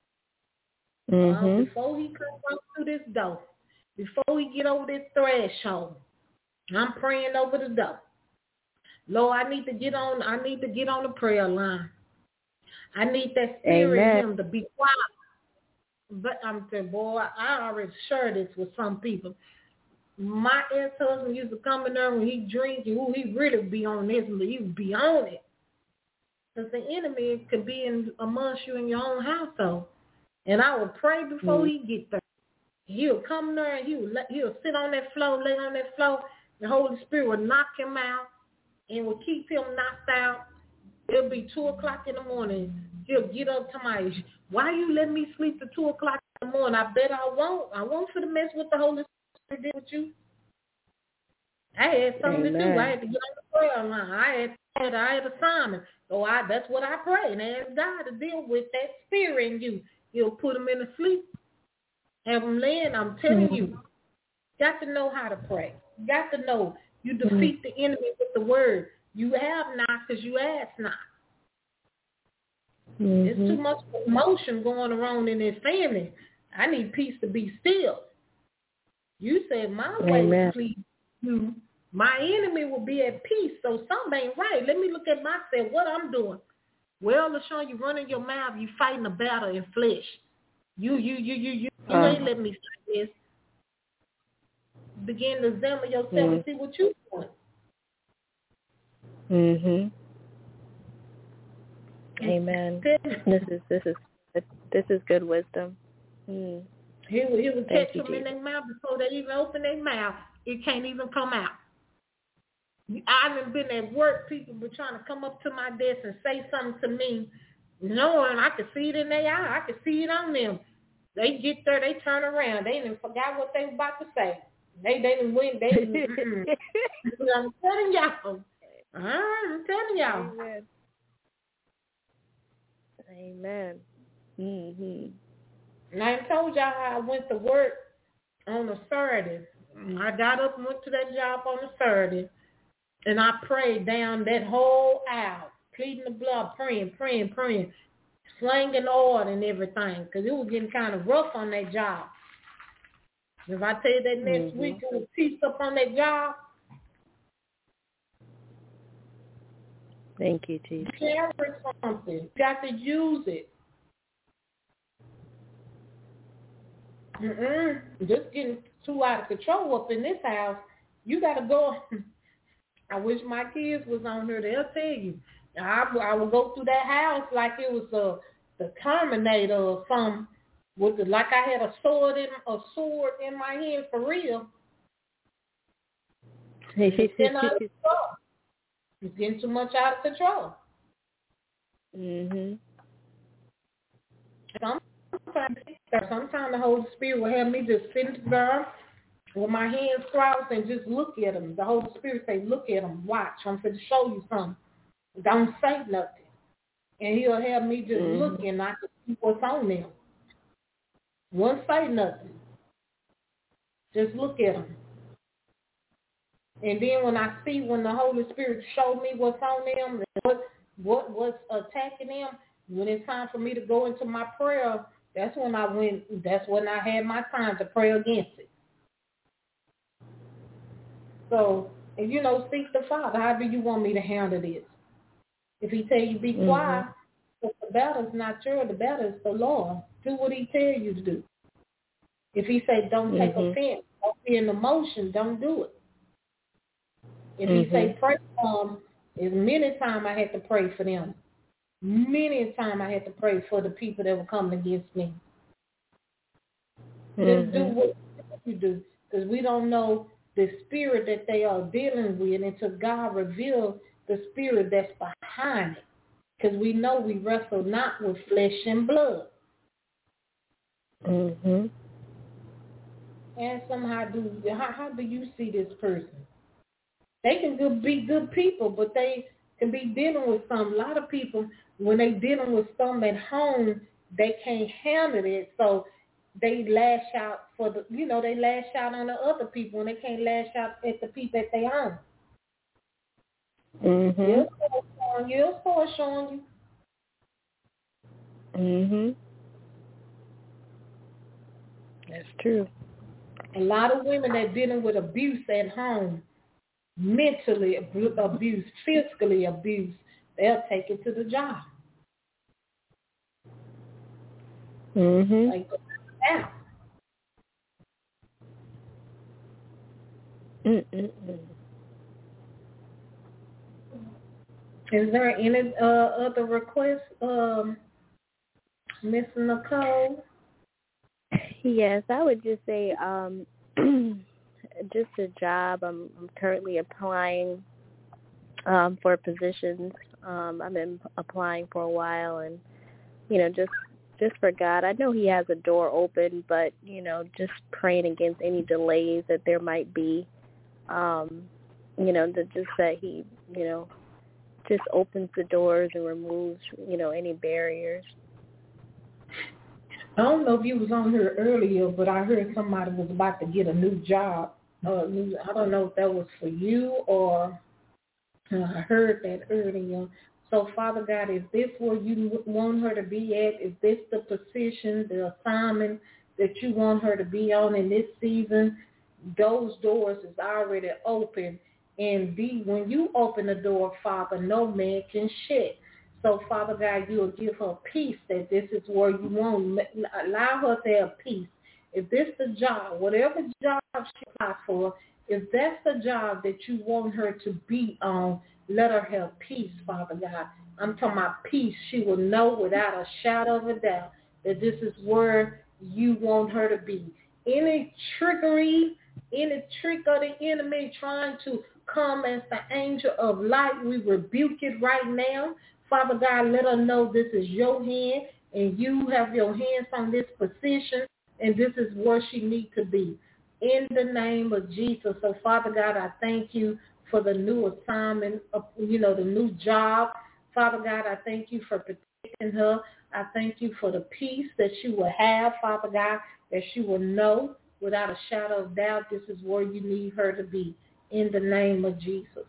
Before he comes up through this door, before he get over this threshold, I'm praying over the door. Lord, I need to get on the prayer line. I need that spirit in him to be quiet. But I'm saying, boy, I already shared this with some people. My ex-husband used to come in there when he drinking. He really be on this. He would be on it. Because the enemy could be amongst you in your own household. And I would pray before he get there. He'll come there and he'll sit on that floor, lay on that floor. The Holy Spirit will knock him out and will keep him knocked out. It'll be 2 o'clock in the morning. He'll get up to my, why you let me sleep till 2 o'clock in the morning? I bet I won't. I won't for the mess with the Holy Spirit did with you. I had something to do. I had to get on the prayer line. I had assignment. So that's what I pray and ask God to deal with that spirit in you. He'll put them in a sleep. Have them laying. I'm telling you, got to know how to pray. You got to know you defeat the enemy with the word. You have not because you ask not. There's too much emotion going around in this family. I need peace to be still. You said my way will please you. My enemy will be at peace. So something ain't right. Let me look at myself, what I'm doing. Well, LaShawn, you running your mouth, you fighting a battle in flesh. You ain't let me say this. Begin to examine yourself and see what you're doing. Amen. This is good wisdom. He will catch them in their mouth before they even open their mouth. It can't even come out. I haven't been at work. People were trying to come up to my desk and say something to me, knowing I could see it in their eye. I could see it on them. They get there, they turn around. They didn't forgot what they were about to say. They didn't win. I'm telling y'all. I'm telling y'all. Amen. And I told y'all how I went to work on a Saturday. I got up and went to that job on a Saturday. And I prayed down that whole aisle, pleading the blood, praying, slanging oil and everything, because it was getting kind of rough on that job. If I tell you that next week it was peace up on that job. Thank you, Jesus. Carry something. You got to use it. Just getting too out of control up in this house. You got to go. I wish my kids was on here. They'll tell you. I would go through that house like it was the Terminator or something. Like I had a sword in my hand for real. It's getting too much out of control. Sometimes the Holy Spirit will have me just sit there with my hands crossed and just look at them. The Holy Spirit say, look at them, watch. I'm going to show you something. Don't say nothing. And he'll have me just look and I can see what's on them. Won't say nothing. Just look at them. And then when the Holy Spirit showed me what's on them, what's attacking them, when it's time for me to go into my prayer, that's when I had my time to pray against it. So, and seek the Father. How do you want me to handle this? If he tell you be quiet, but the battle's not yours, the battle is the Lord. Do what he tell you to do. If he say don't take offense, don't be in emotion, don't do it. If he say pray for them, as many times I had to pray for them. Many times I had to pray for the people that were coming against me. Just do what you do, because we don't know the spirit that they are dealing with until God reveals the spirit that's behind it. Because we know we wrestle not with flesh and blood. Ask them how do you see this person? They can be good people, but they can be dealing with some. A lot of people, when they dealing with some at home, they can't handle it, so they lash out they lash out on the other people, and they can't lash out at the people that they own. You'll start showing you. That's true. A lot of women that dealing with abuse at home, mentally abused, physically abused, they'll take it to the job. Like, yeah. Is there any other requests, Miss Nicole? Yes, I would just say just a job. I'm currently applying for positions. I've been applying for a while, and just for God. I know he has a door open, but just praying against any delays that there might be. That he just opens the doors and removes any barriers. I don't know if you was on here earlier, but I heard somebody was about to get a new job. I don't know if that was for you or I heard that earlier. So, Father God, is this where you want her to be at? Is this the position, the assignment that you want her to be on in this season? Those doors is already open. And when you open the door, Father, no man can shut. So, Father God, you will give her peace that this is where you want. Allow her to have peace. If this is the job, whatever job she applies for, if that's the job that you want her to be on, let her have peace, Father God. I'm talking about peace. She will know without a shadow of a doubt that this is where you want her to be. Any trickery, any trick of the enemy trying to come as the angel of light, we rebuke it right now. Father God, let her know this is your hand and you have your hands on this position and this is where she needs to be. In the name of Jesus. So, Father God, I thank you for the new assignment, the new job. Father God, I thank you for protecting her. I thank you for the peace that she will have, Father God, that she will know without a shadow of doubt this is where you need her to be. In the name of Jesus.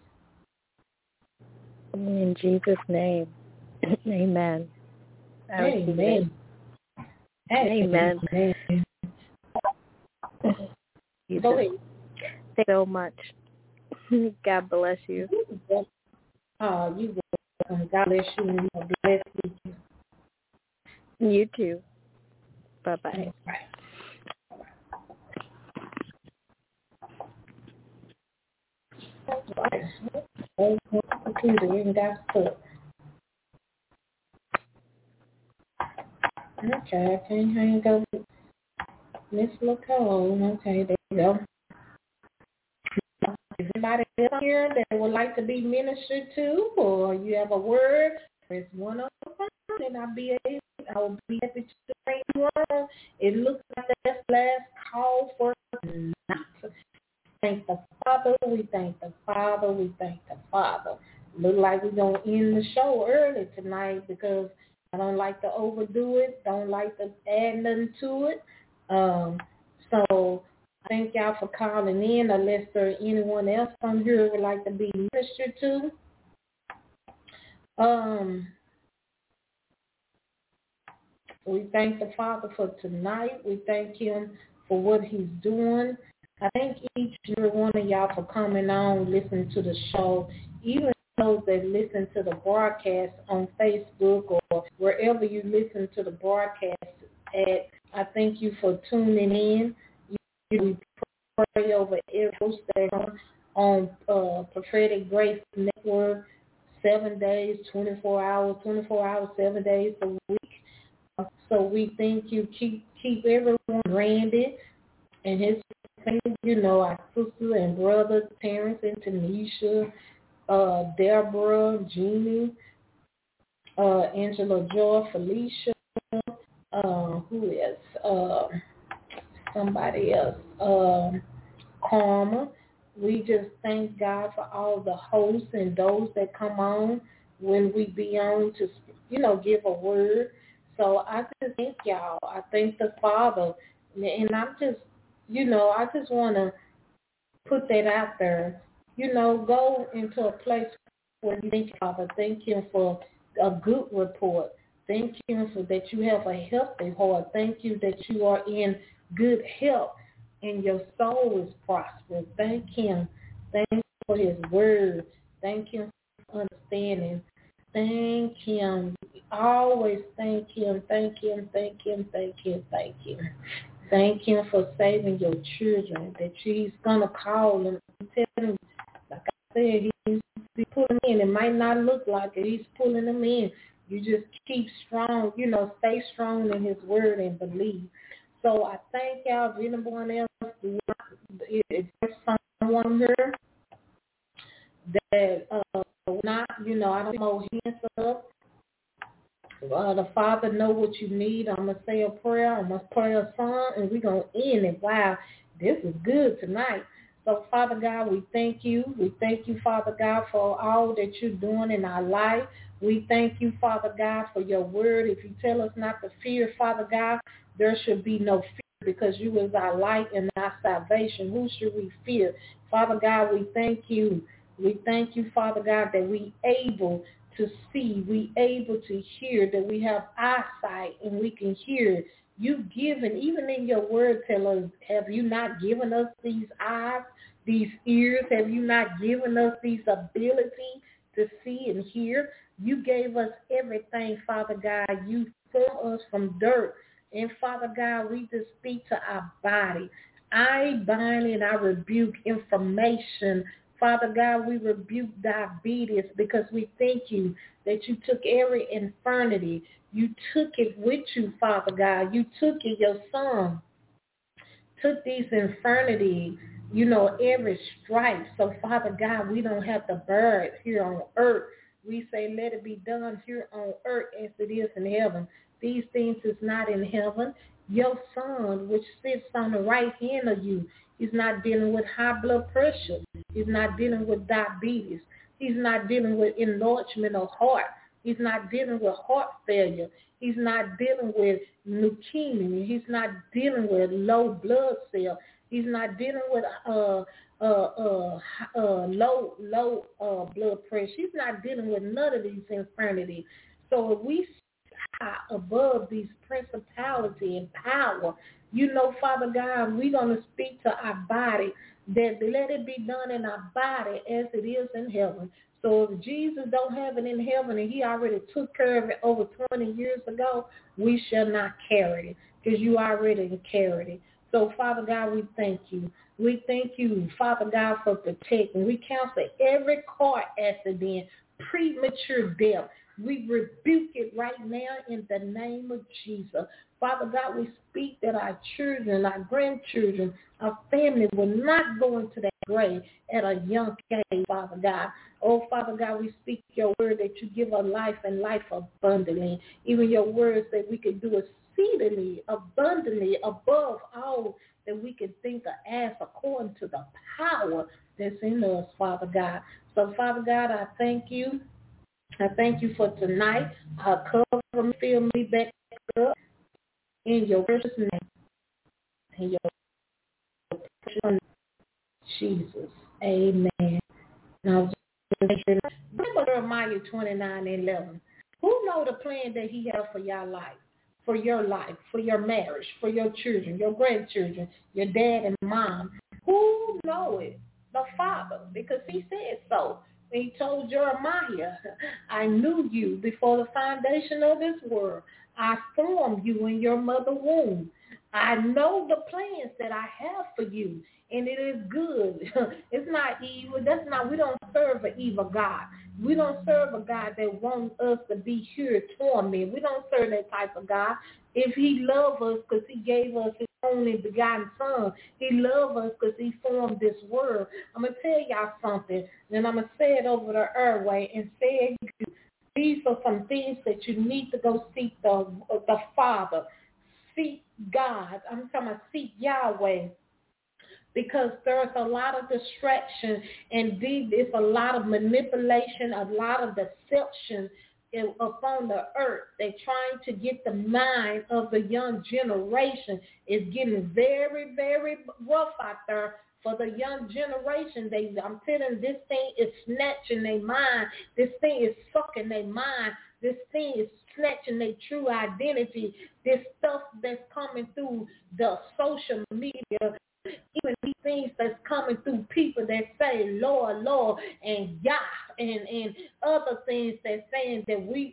In Jesus' name. Amen. Amen. Amen. Amen. Go ahead. Thank you so much. God bless you. You welcome. God bless you and have a blessed weekend. You too. Bye-bye. Bye. Okay, I can't hang up with Miss Nicole. Okay, there you go. Is anybody else here that would like to be ministered to, or you have a word? Press 1 on the phone. and I'll be happy to bring you on. It looks like that's last call for not. Thank the Father, we thank the Father, we thank the Father. Look like we're going to end the show early tonight because I don't like to overdo it, don't like to add nothing to it. So thank y'all for calling in, unless there's anyone else on here who would like to be ministered to. We thank the Father for tonight. We thank him for what he's doing. I thank each and every one of y'all for coming on, listening to the show, even those that listen to the broadcast on Facebook or wherever you listen to the broadcast at. I thank you for tuning in. We pray over every host on Prophetic Grace Network, 7 days, 24 hours, 7 days a week. So we thank you. Keep everyone, Randy and his family, our sister and brother, Terrence and Tanisha, Deborah, Jeannie, Angela Joy, Felicia, who else? Somebody else, Karma. We just thank God for all the hosts and those that come on when we be on to, give a word. So I just thank y'all. I thank the Father. And I'm just, I just want to put that out there. Go into a place where you thank Father. Thank him for a good report. Thank him for that you have a healthy heart. Thank you that you are in good health and your soul is prosperous. Thank him. Thank him for his word. Thank him for understanding. Thank him. Always thank him. Thank him. Thank him. Thank him. Thank him. Thank him for saving your children, that he's going to call them and tell them, like I said, he's pulling them in. It might not look like it. He's pulling them in. You just keep strong, stay strong in his word and believe. So I thank y'all. If anyone else, if there's someone here that not, I don't know, hands up. The Father know what you need. I'm going to say a prayer. I'm going to play a song, and we're going to end it. Wow, this is good tonight. So, Father God, we thank you. We thank you, Father God, for all that you're doing in our life. We thank you, Father God, for your word. If you tell us not to fear, Father God, there should be no fear because you is our light and our salvation. Who should we fear? Father God, we thank you. We thank you, Father God, that we able to see, we able to hear, that we have eyesight and we can hear. You've given, even in your word, tell us, have you not given us these eyes, these ears? Have you not given us these ability to see and hear? You gave us everything, Father God. You formed us from dirt. And Father God, we just speak to our body. I bind and I rebuke information. Father God, we rebuke diabetes because we thank you that you took every infirmity. You took it with you, Father God. You took it, your son took these infirmities, every stripe. So, Father God, we don't have to bear it here on earth. We say, let it be done here on earth as it is in heaven. These things is not in heaven. Your son, which sits on the right hand of you, he's not dealing with high blood pressure. He's not dealing with diabetes. He's not dealing with enlargement of heart. He's not dealing with heart failure. He's not dealing with leukemia. He's not dealing with low blood cell. He's not dealing with low blood pressure. He's not dealing with none of these infirmities. So if we above these principality and power, Father God, we're going to speak to our body that let it be done in our body as it is in heaven. So if Jesus don't have it in heaven and he already took care of it over 20 years ago, we shall not carry it because you already carried it. So, Father God, we thank you. We thank you, Father God, for protecting. We cancel every car accident, premature death, We rebuke it right now in the name of Jesus. Father God, we speak that our children, our grandchildren, our family will not go into that grave at a young age, Father God. Oh, Father God, we speak your word that you give us life and life abundantly. Even your words that we can do exceedingly, abundantly, above all that we can think or ask according to the power that's in us, Father God. So, Father God, I thank you. I thank you for tonight. Cover me, fill me back up in your precious name. In your precious name, Jesus. Amen. Now, remember Jeremiah 29:11. Who know the plan that he has for your life, for your marriage, for your children, your grandchildren, your dad and mom? Who know it? The Father, because he said so. He told Jeremiah, I knew you before the foundation of this world. I formed you in your mother's womb. I know the plans that I have for you, and it is good. It's not evil. We don't serve an evil God. We don't serve a God that wants us to be here tormented. We don't serve that type of God. If he loves us because he gave us his only begotten son, he loves us because he formed this world. I'm going to tell y'all something, and I'm going to say it over the airway and say it. These are some things that you need to go seek the Father. Seek God. I'm talking about seek Yahweh. Because there's a lot of distraction, and it's a lot of manipulation, a lot of deception upon the earth. They're trying to get the mind of the young generation. It's getting very, very rough out there for the young generation. I'm telling you, this thing is snatching their mind. This thing is sucking their mind. This thing is snatching their true identity. This stuff that's coming through the social media, even these things that's coming through people that say Lord, Lord, and Yah, and other things that's saying that we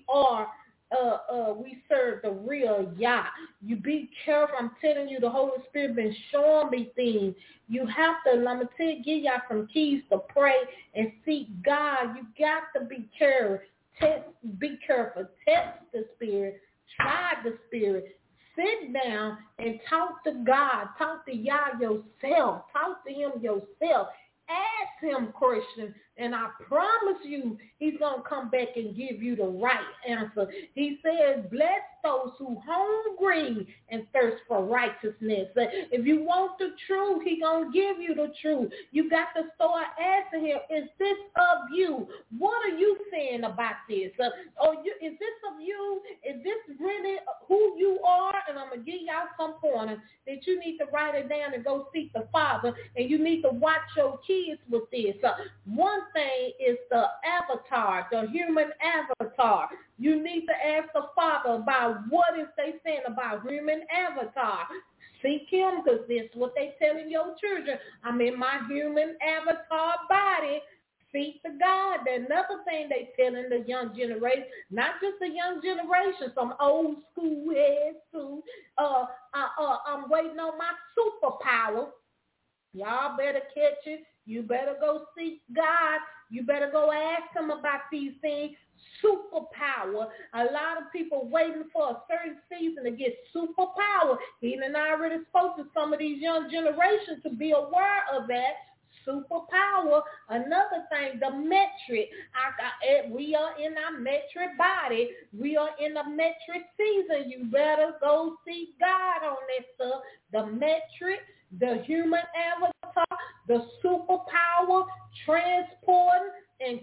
serve the real Yah. You be careful. I'm telling you, the Holy Spirit been showing me things. You have to, I'm going to give y'all some keys to pray and seek God. You got to be careful. Be careful. Test the Spirit. Try the Spirit. Sit down and talk to God. Talk to Yah yourself. Talk to him yourself. Ask him questions, and I promise you he's going to come back and give you the right answer. He says, bless those who hungry and thirst for righteousness. If you want the truth, he's going to give you the truth. You got to start asking him, is this of you? What are you saying about this? Is this of you? Is this really who you are? And I'm going to give y'all some pointers that you need to write it down and go seek the Father, and you need to watch your kids with this. One thing is the avatar, the human avatar. You need to ask the Father about what is they saying about human avatar. Seek him, because this is what they telling your children. I'm in my human avatar body. Seek the God. Another thing they telling the young generation, not just the young generation, some old school heads too. I'm waiting on my superpower. Y'all better catch it. You better go seek God. You better go ask him about these things. Superpower. A lot of people waiting for a certain season to get superpower. He and I already spoke to some of these young generations to be aware of that. Superpower. Another thing, the metric. We are in our metric body. We are in a metric season. You better go seek God on that stuff. The metric, the human avatar, the superpower, transport and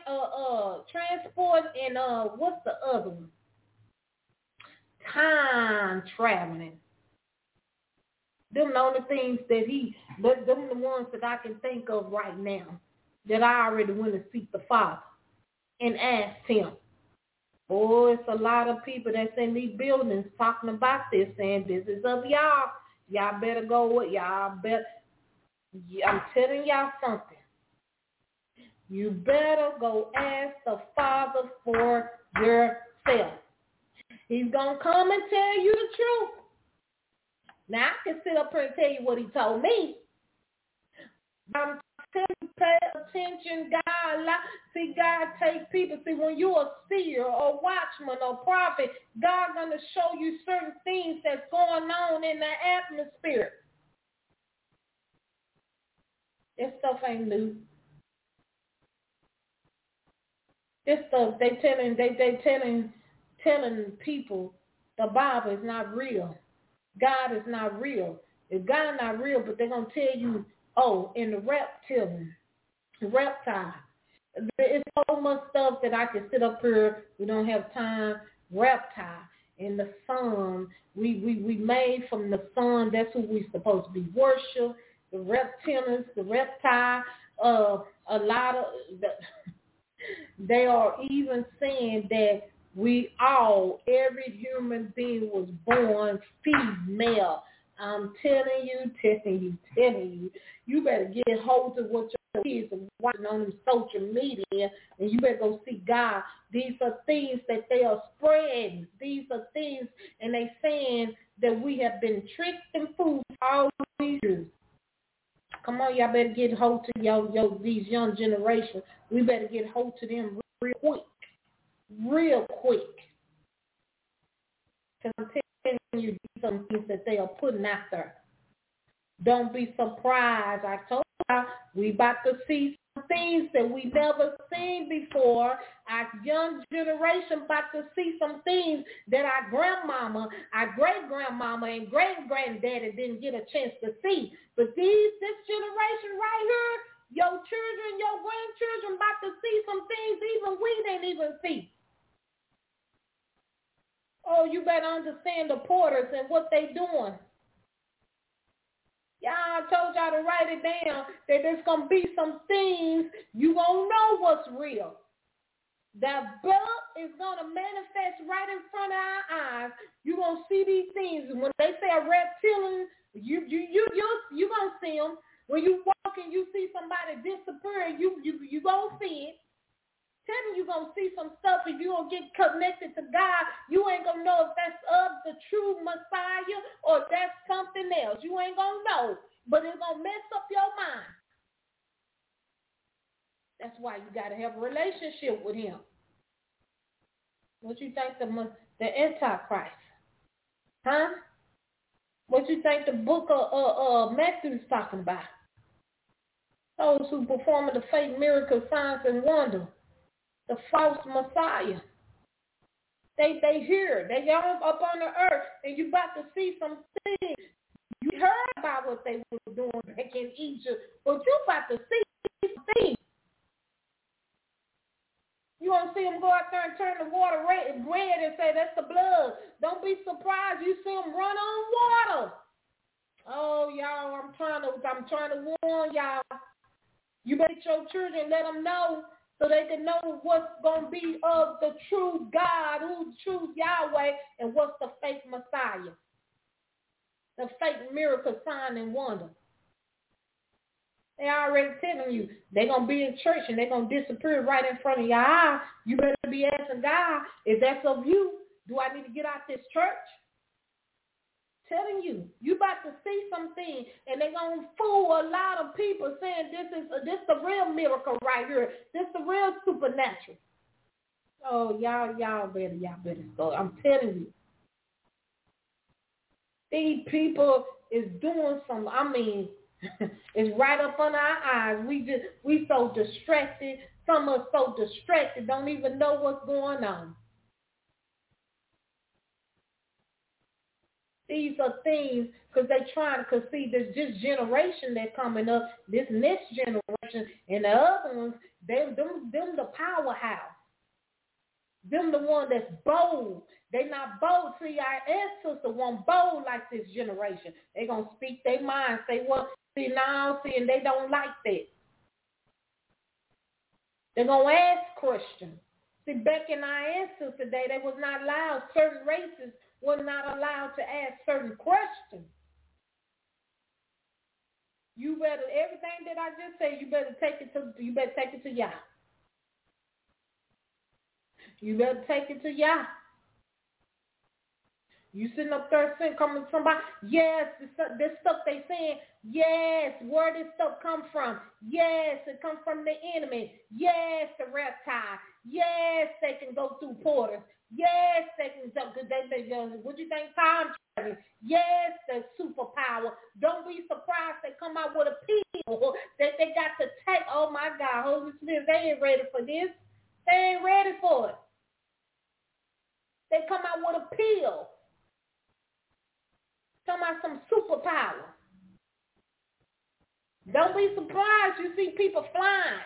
what's the other one? Time traveling. Them the only things that them the ones that I can think of right now that I already went to seek the Father and asked him. Oh, it's a lot of people that's in these buildings talking about this, saying this is of y'all. Y'all better go with y'all. I'm telling y'all something. You better go ask the Father for yourself. He's going to come and tell you the truth. Now, I can sit up here and tell you what he told me. I'm telling you, pay attention. God See, God take people. See, when you're a seer or watchman or prophet, God's going to show you certain things that's going on in the atmosphere. This stuff ain't new. This stuff they telling people the Bible is not real. God is not real. If God not real, but they're gonna tell you, oh, in the reptile, it's so much stuff that I can sit up here. We don't have time. Reptile in the sun. We made from the sun. That's who we supposed to be worship. The reptilians, the reptile. A lot of they are even saying that every human being was born female. I'm telling you, you better get hold of what your kids are watching on social media, and you better go see God. These are things that they are spreading. These are things, and they saying that we have been tricked and fooled all these years. Come on, y'all better get hold to these young generations. We better get hold to them real quick. Because I'm telling you some things that they are putting out there. Don't be surprised. I told you we about to see some things that we never seen before. Our young generation about to see some things that our grandmama, our great-grandmama, and great-granddaddy didn't get a chance to see. But this generation right here, your children, your grandchildren about to see some things even we didn't even see. Oh, you better understand the porters and what they doing. Y'all told y'all to write it down that there's going to be some things you going to know what's real. That blood is going to manifest right in front of our eyes. You're going to see these things. When they say a reptilian, you're going to see them. When you walk and you see somebody disappear, you going to see it. Telling you going to see some stuff. If you don't get connected to God, you ain't going to know if that's of the true Messiah or that's something else. You ain't going to know, but it's going to mess up your mind. That's why you got to have a relationship with him. What you think the Antichrist? Huh? What you think the book of Matthew is talking about? Those who perform the fake miracles, signs, and wonders. The false Messiah. They here. They are up on the earth, and you about to see some things. You heard about what they were doing back in Egypt, but you about to see some things. You want to see them go out there and turn the water red and say that's the blood. Don't be surprised you see them run on water. Oh, y'all, I'm trying to warn y'all. You better get your children, let them know, so they can know what's going to be of the true God, who's true Yahweh, and what's the fake Messiah, the fake miracle, sign, and wonder. They already telling you they're going to be in church and they're going to disappear right in front of your eye. You better be asking God, if that's of you, do I need to get out this church? Telling you, you about to see something, and they're going to fool a lot of people saying this the real miracle right here. This the real supernatural. Oh, y'all better go. I'm telling you. These people is doing some, it's right up on our eyes. We so distracted. Some of us so distracted, don't even know what's going on. These are things because they trying to see this generation that's coming up, this next generation, and the other ones, them the powerhouse. Them the one that's bold. They not bold. See, our ancestors weren't bold like this generation. They gonna speak their mind, say what, see now, see, and they don't like that. They're gonna ask questions. See, back in our ancestors' day, they was not allowed, certain races were not allowed to ask certain questions. You better, everything that I just said, you better take it to Yah. You better take it to Yah. You sitting up there saying, coming to somebody, yes, this stuff they saying, yes, where this stuff come from? Yes, it comes from the enemy. Yes, the reptile. Yes, they can go through portals. Yes, they can jump. What you think, time travel? Yes, the superpower. Don't be surprised they come out with a pill that they got to take. Oh, my God, Holy Spirit, they ain't ready for this. They ain't ready for it. They come out with a pill. Talking about some superpower. Don't be surprised you see people flying.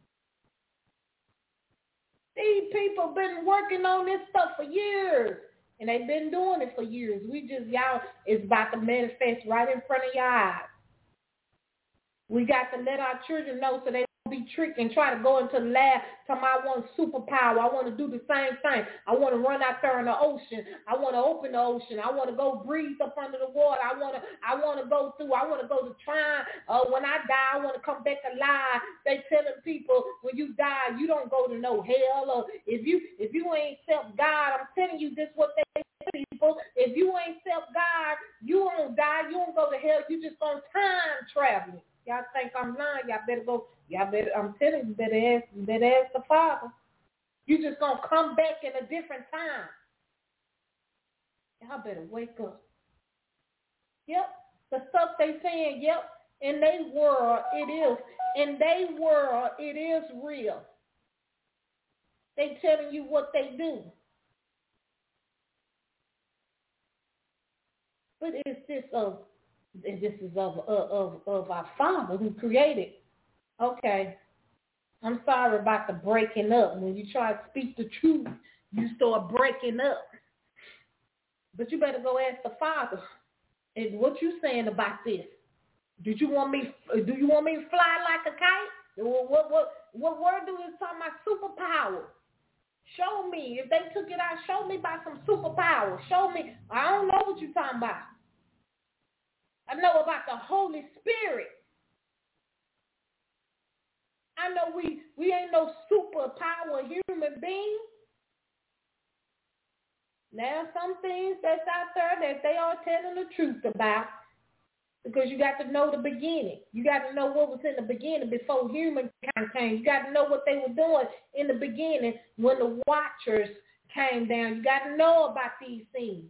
These people been working on this stuff for years. And they've been doing it for years. Y'all, it's about to manifest right in front of your eyes. We got to let our children know so they don't be tricked and try to go into the lab. Tell me I want superpower. I want to do the same thing. I want to run out there in the ocean. I want to open the ocean. I want to go breathe up under the water. I want to go through. I want to go to trying. When I die, I want to come back alive. They telling people when you die, you don't go to no hell. Or if you ain't accept God, I'm telling you this what they people. If you ain't accept God, you won't die. You won't go to hell. You just on time traveling. Y'all think I'm lying? Y'all better go. I'm telling you, better ask the Father. You just gonna come back in a different time. Y'all better wake up. Yep, the stuff they saying. Yep, in their world it is. In their world it is real. They telling you what they do. But is this of? This is of our Father who created. Okay. I'm sorry about the breaking up. When you try to speak the truth, you start breaking up. But you better go ask the Father. And what you saying about this? Do you want me to fly like a kite? What word do it talk about superpower? Show me. If they took it out, show me about some superpower. Show me. I don't know what you're talking about. I know about the Holy Spirit. I know we ain't no superpower human being. Now some things that's out there that they are telling the truth about, because you got to know the beginning. You got to know what was in the beginning before humankind came. You got to know what they were doing in the beginning when the Watchers came down. You got to know about these things.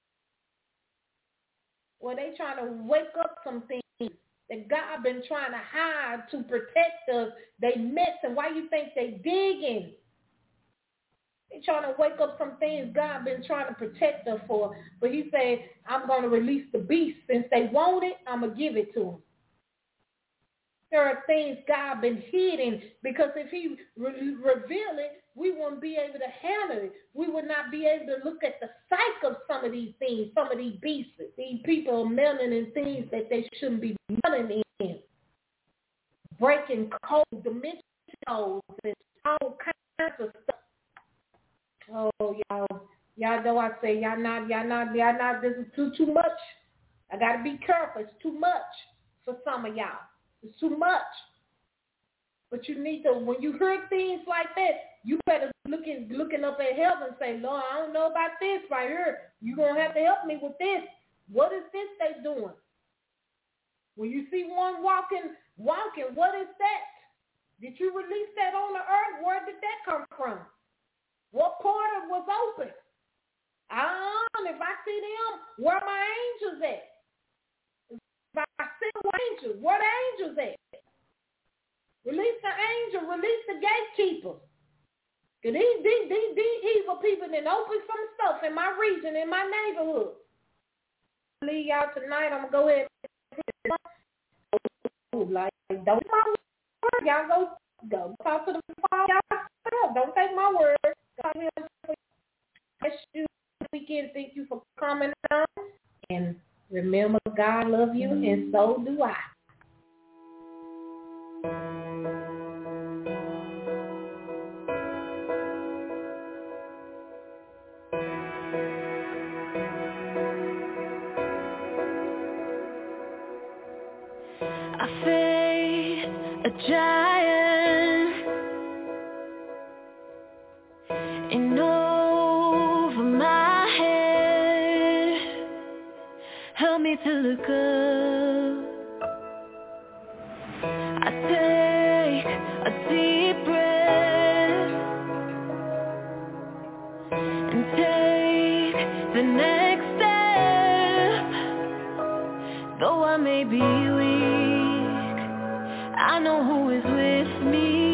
Well, they trying to wake up some things that God been trying to hide to protect us. They messing. Why you think they digging? They trying to wake up some things God been trying to protect us for. But he said, I'm going to release the beast. Since they want it, I'm going to give it to them. There are things God been hiding, because if he reveal it, we wouldn't be able to handle it. We would not be able to look at the psyche of some of these things, some of these beasts. These people are meddling in things that they shouldn't be meddling in. Breaking codes, dimension codes, and all kinds of stuff. Oh, y'all know I say y'all not, this is too much. I got to be careful. It's too much for some of y'all. It's too much. But you need to, when you hear things like that, you better looking up at heaven and say, Lord, I don't know about this right here. You're going to have to help me with this. What is this they doing? When you see one walking, what is that? Did you release that on the earth? Where did that come from? What portal was open? If I see them, where are my angels at? If I see angels, where the angels at? Release the angel, release the gatekeepers. Because these evil people didn't open some stuff in my region, in my neighborhood. I'll leave y'all tonight. I'm going to go ahead and like, don't my word. Y'all go talk to the Father. Don't take my word. God bless you this weekend. Thank you for coming on. And remember, God loves you, and so do I. I faced a giant in over my head. to look up. I take a deep breath and take the next step. Though I may be weak, I know who is with me.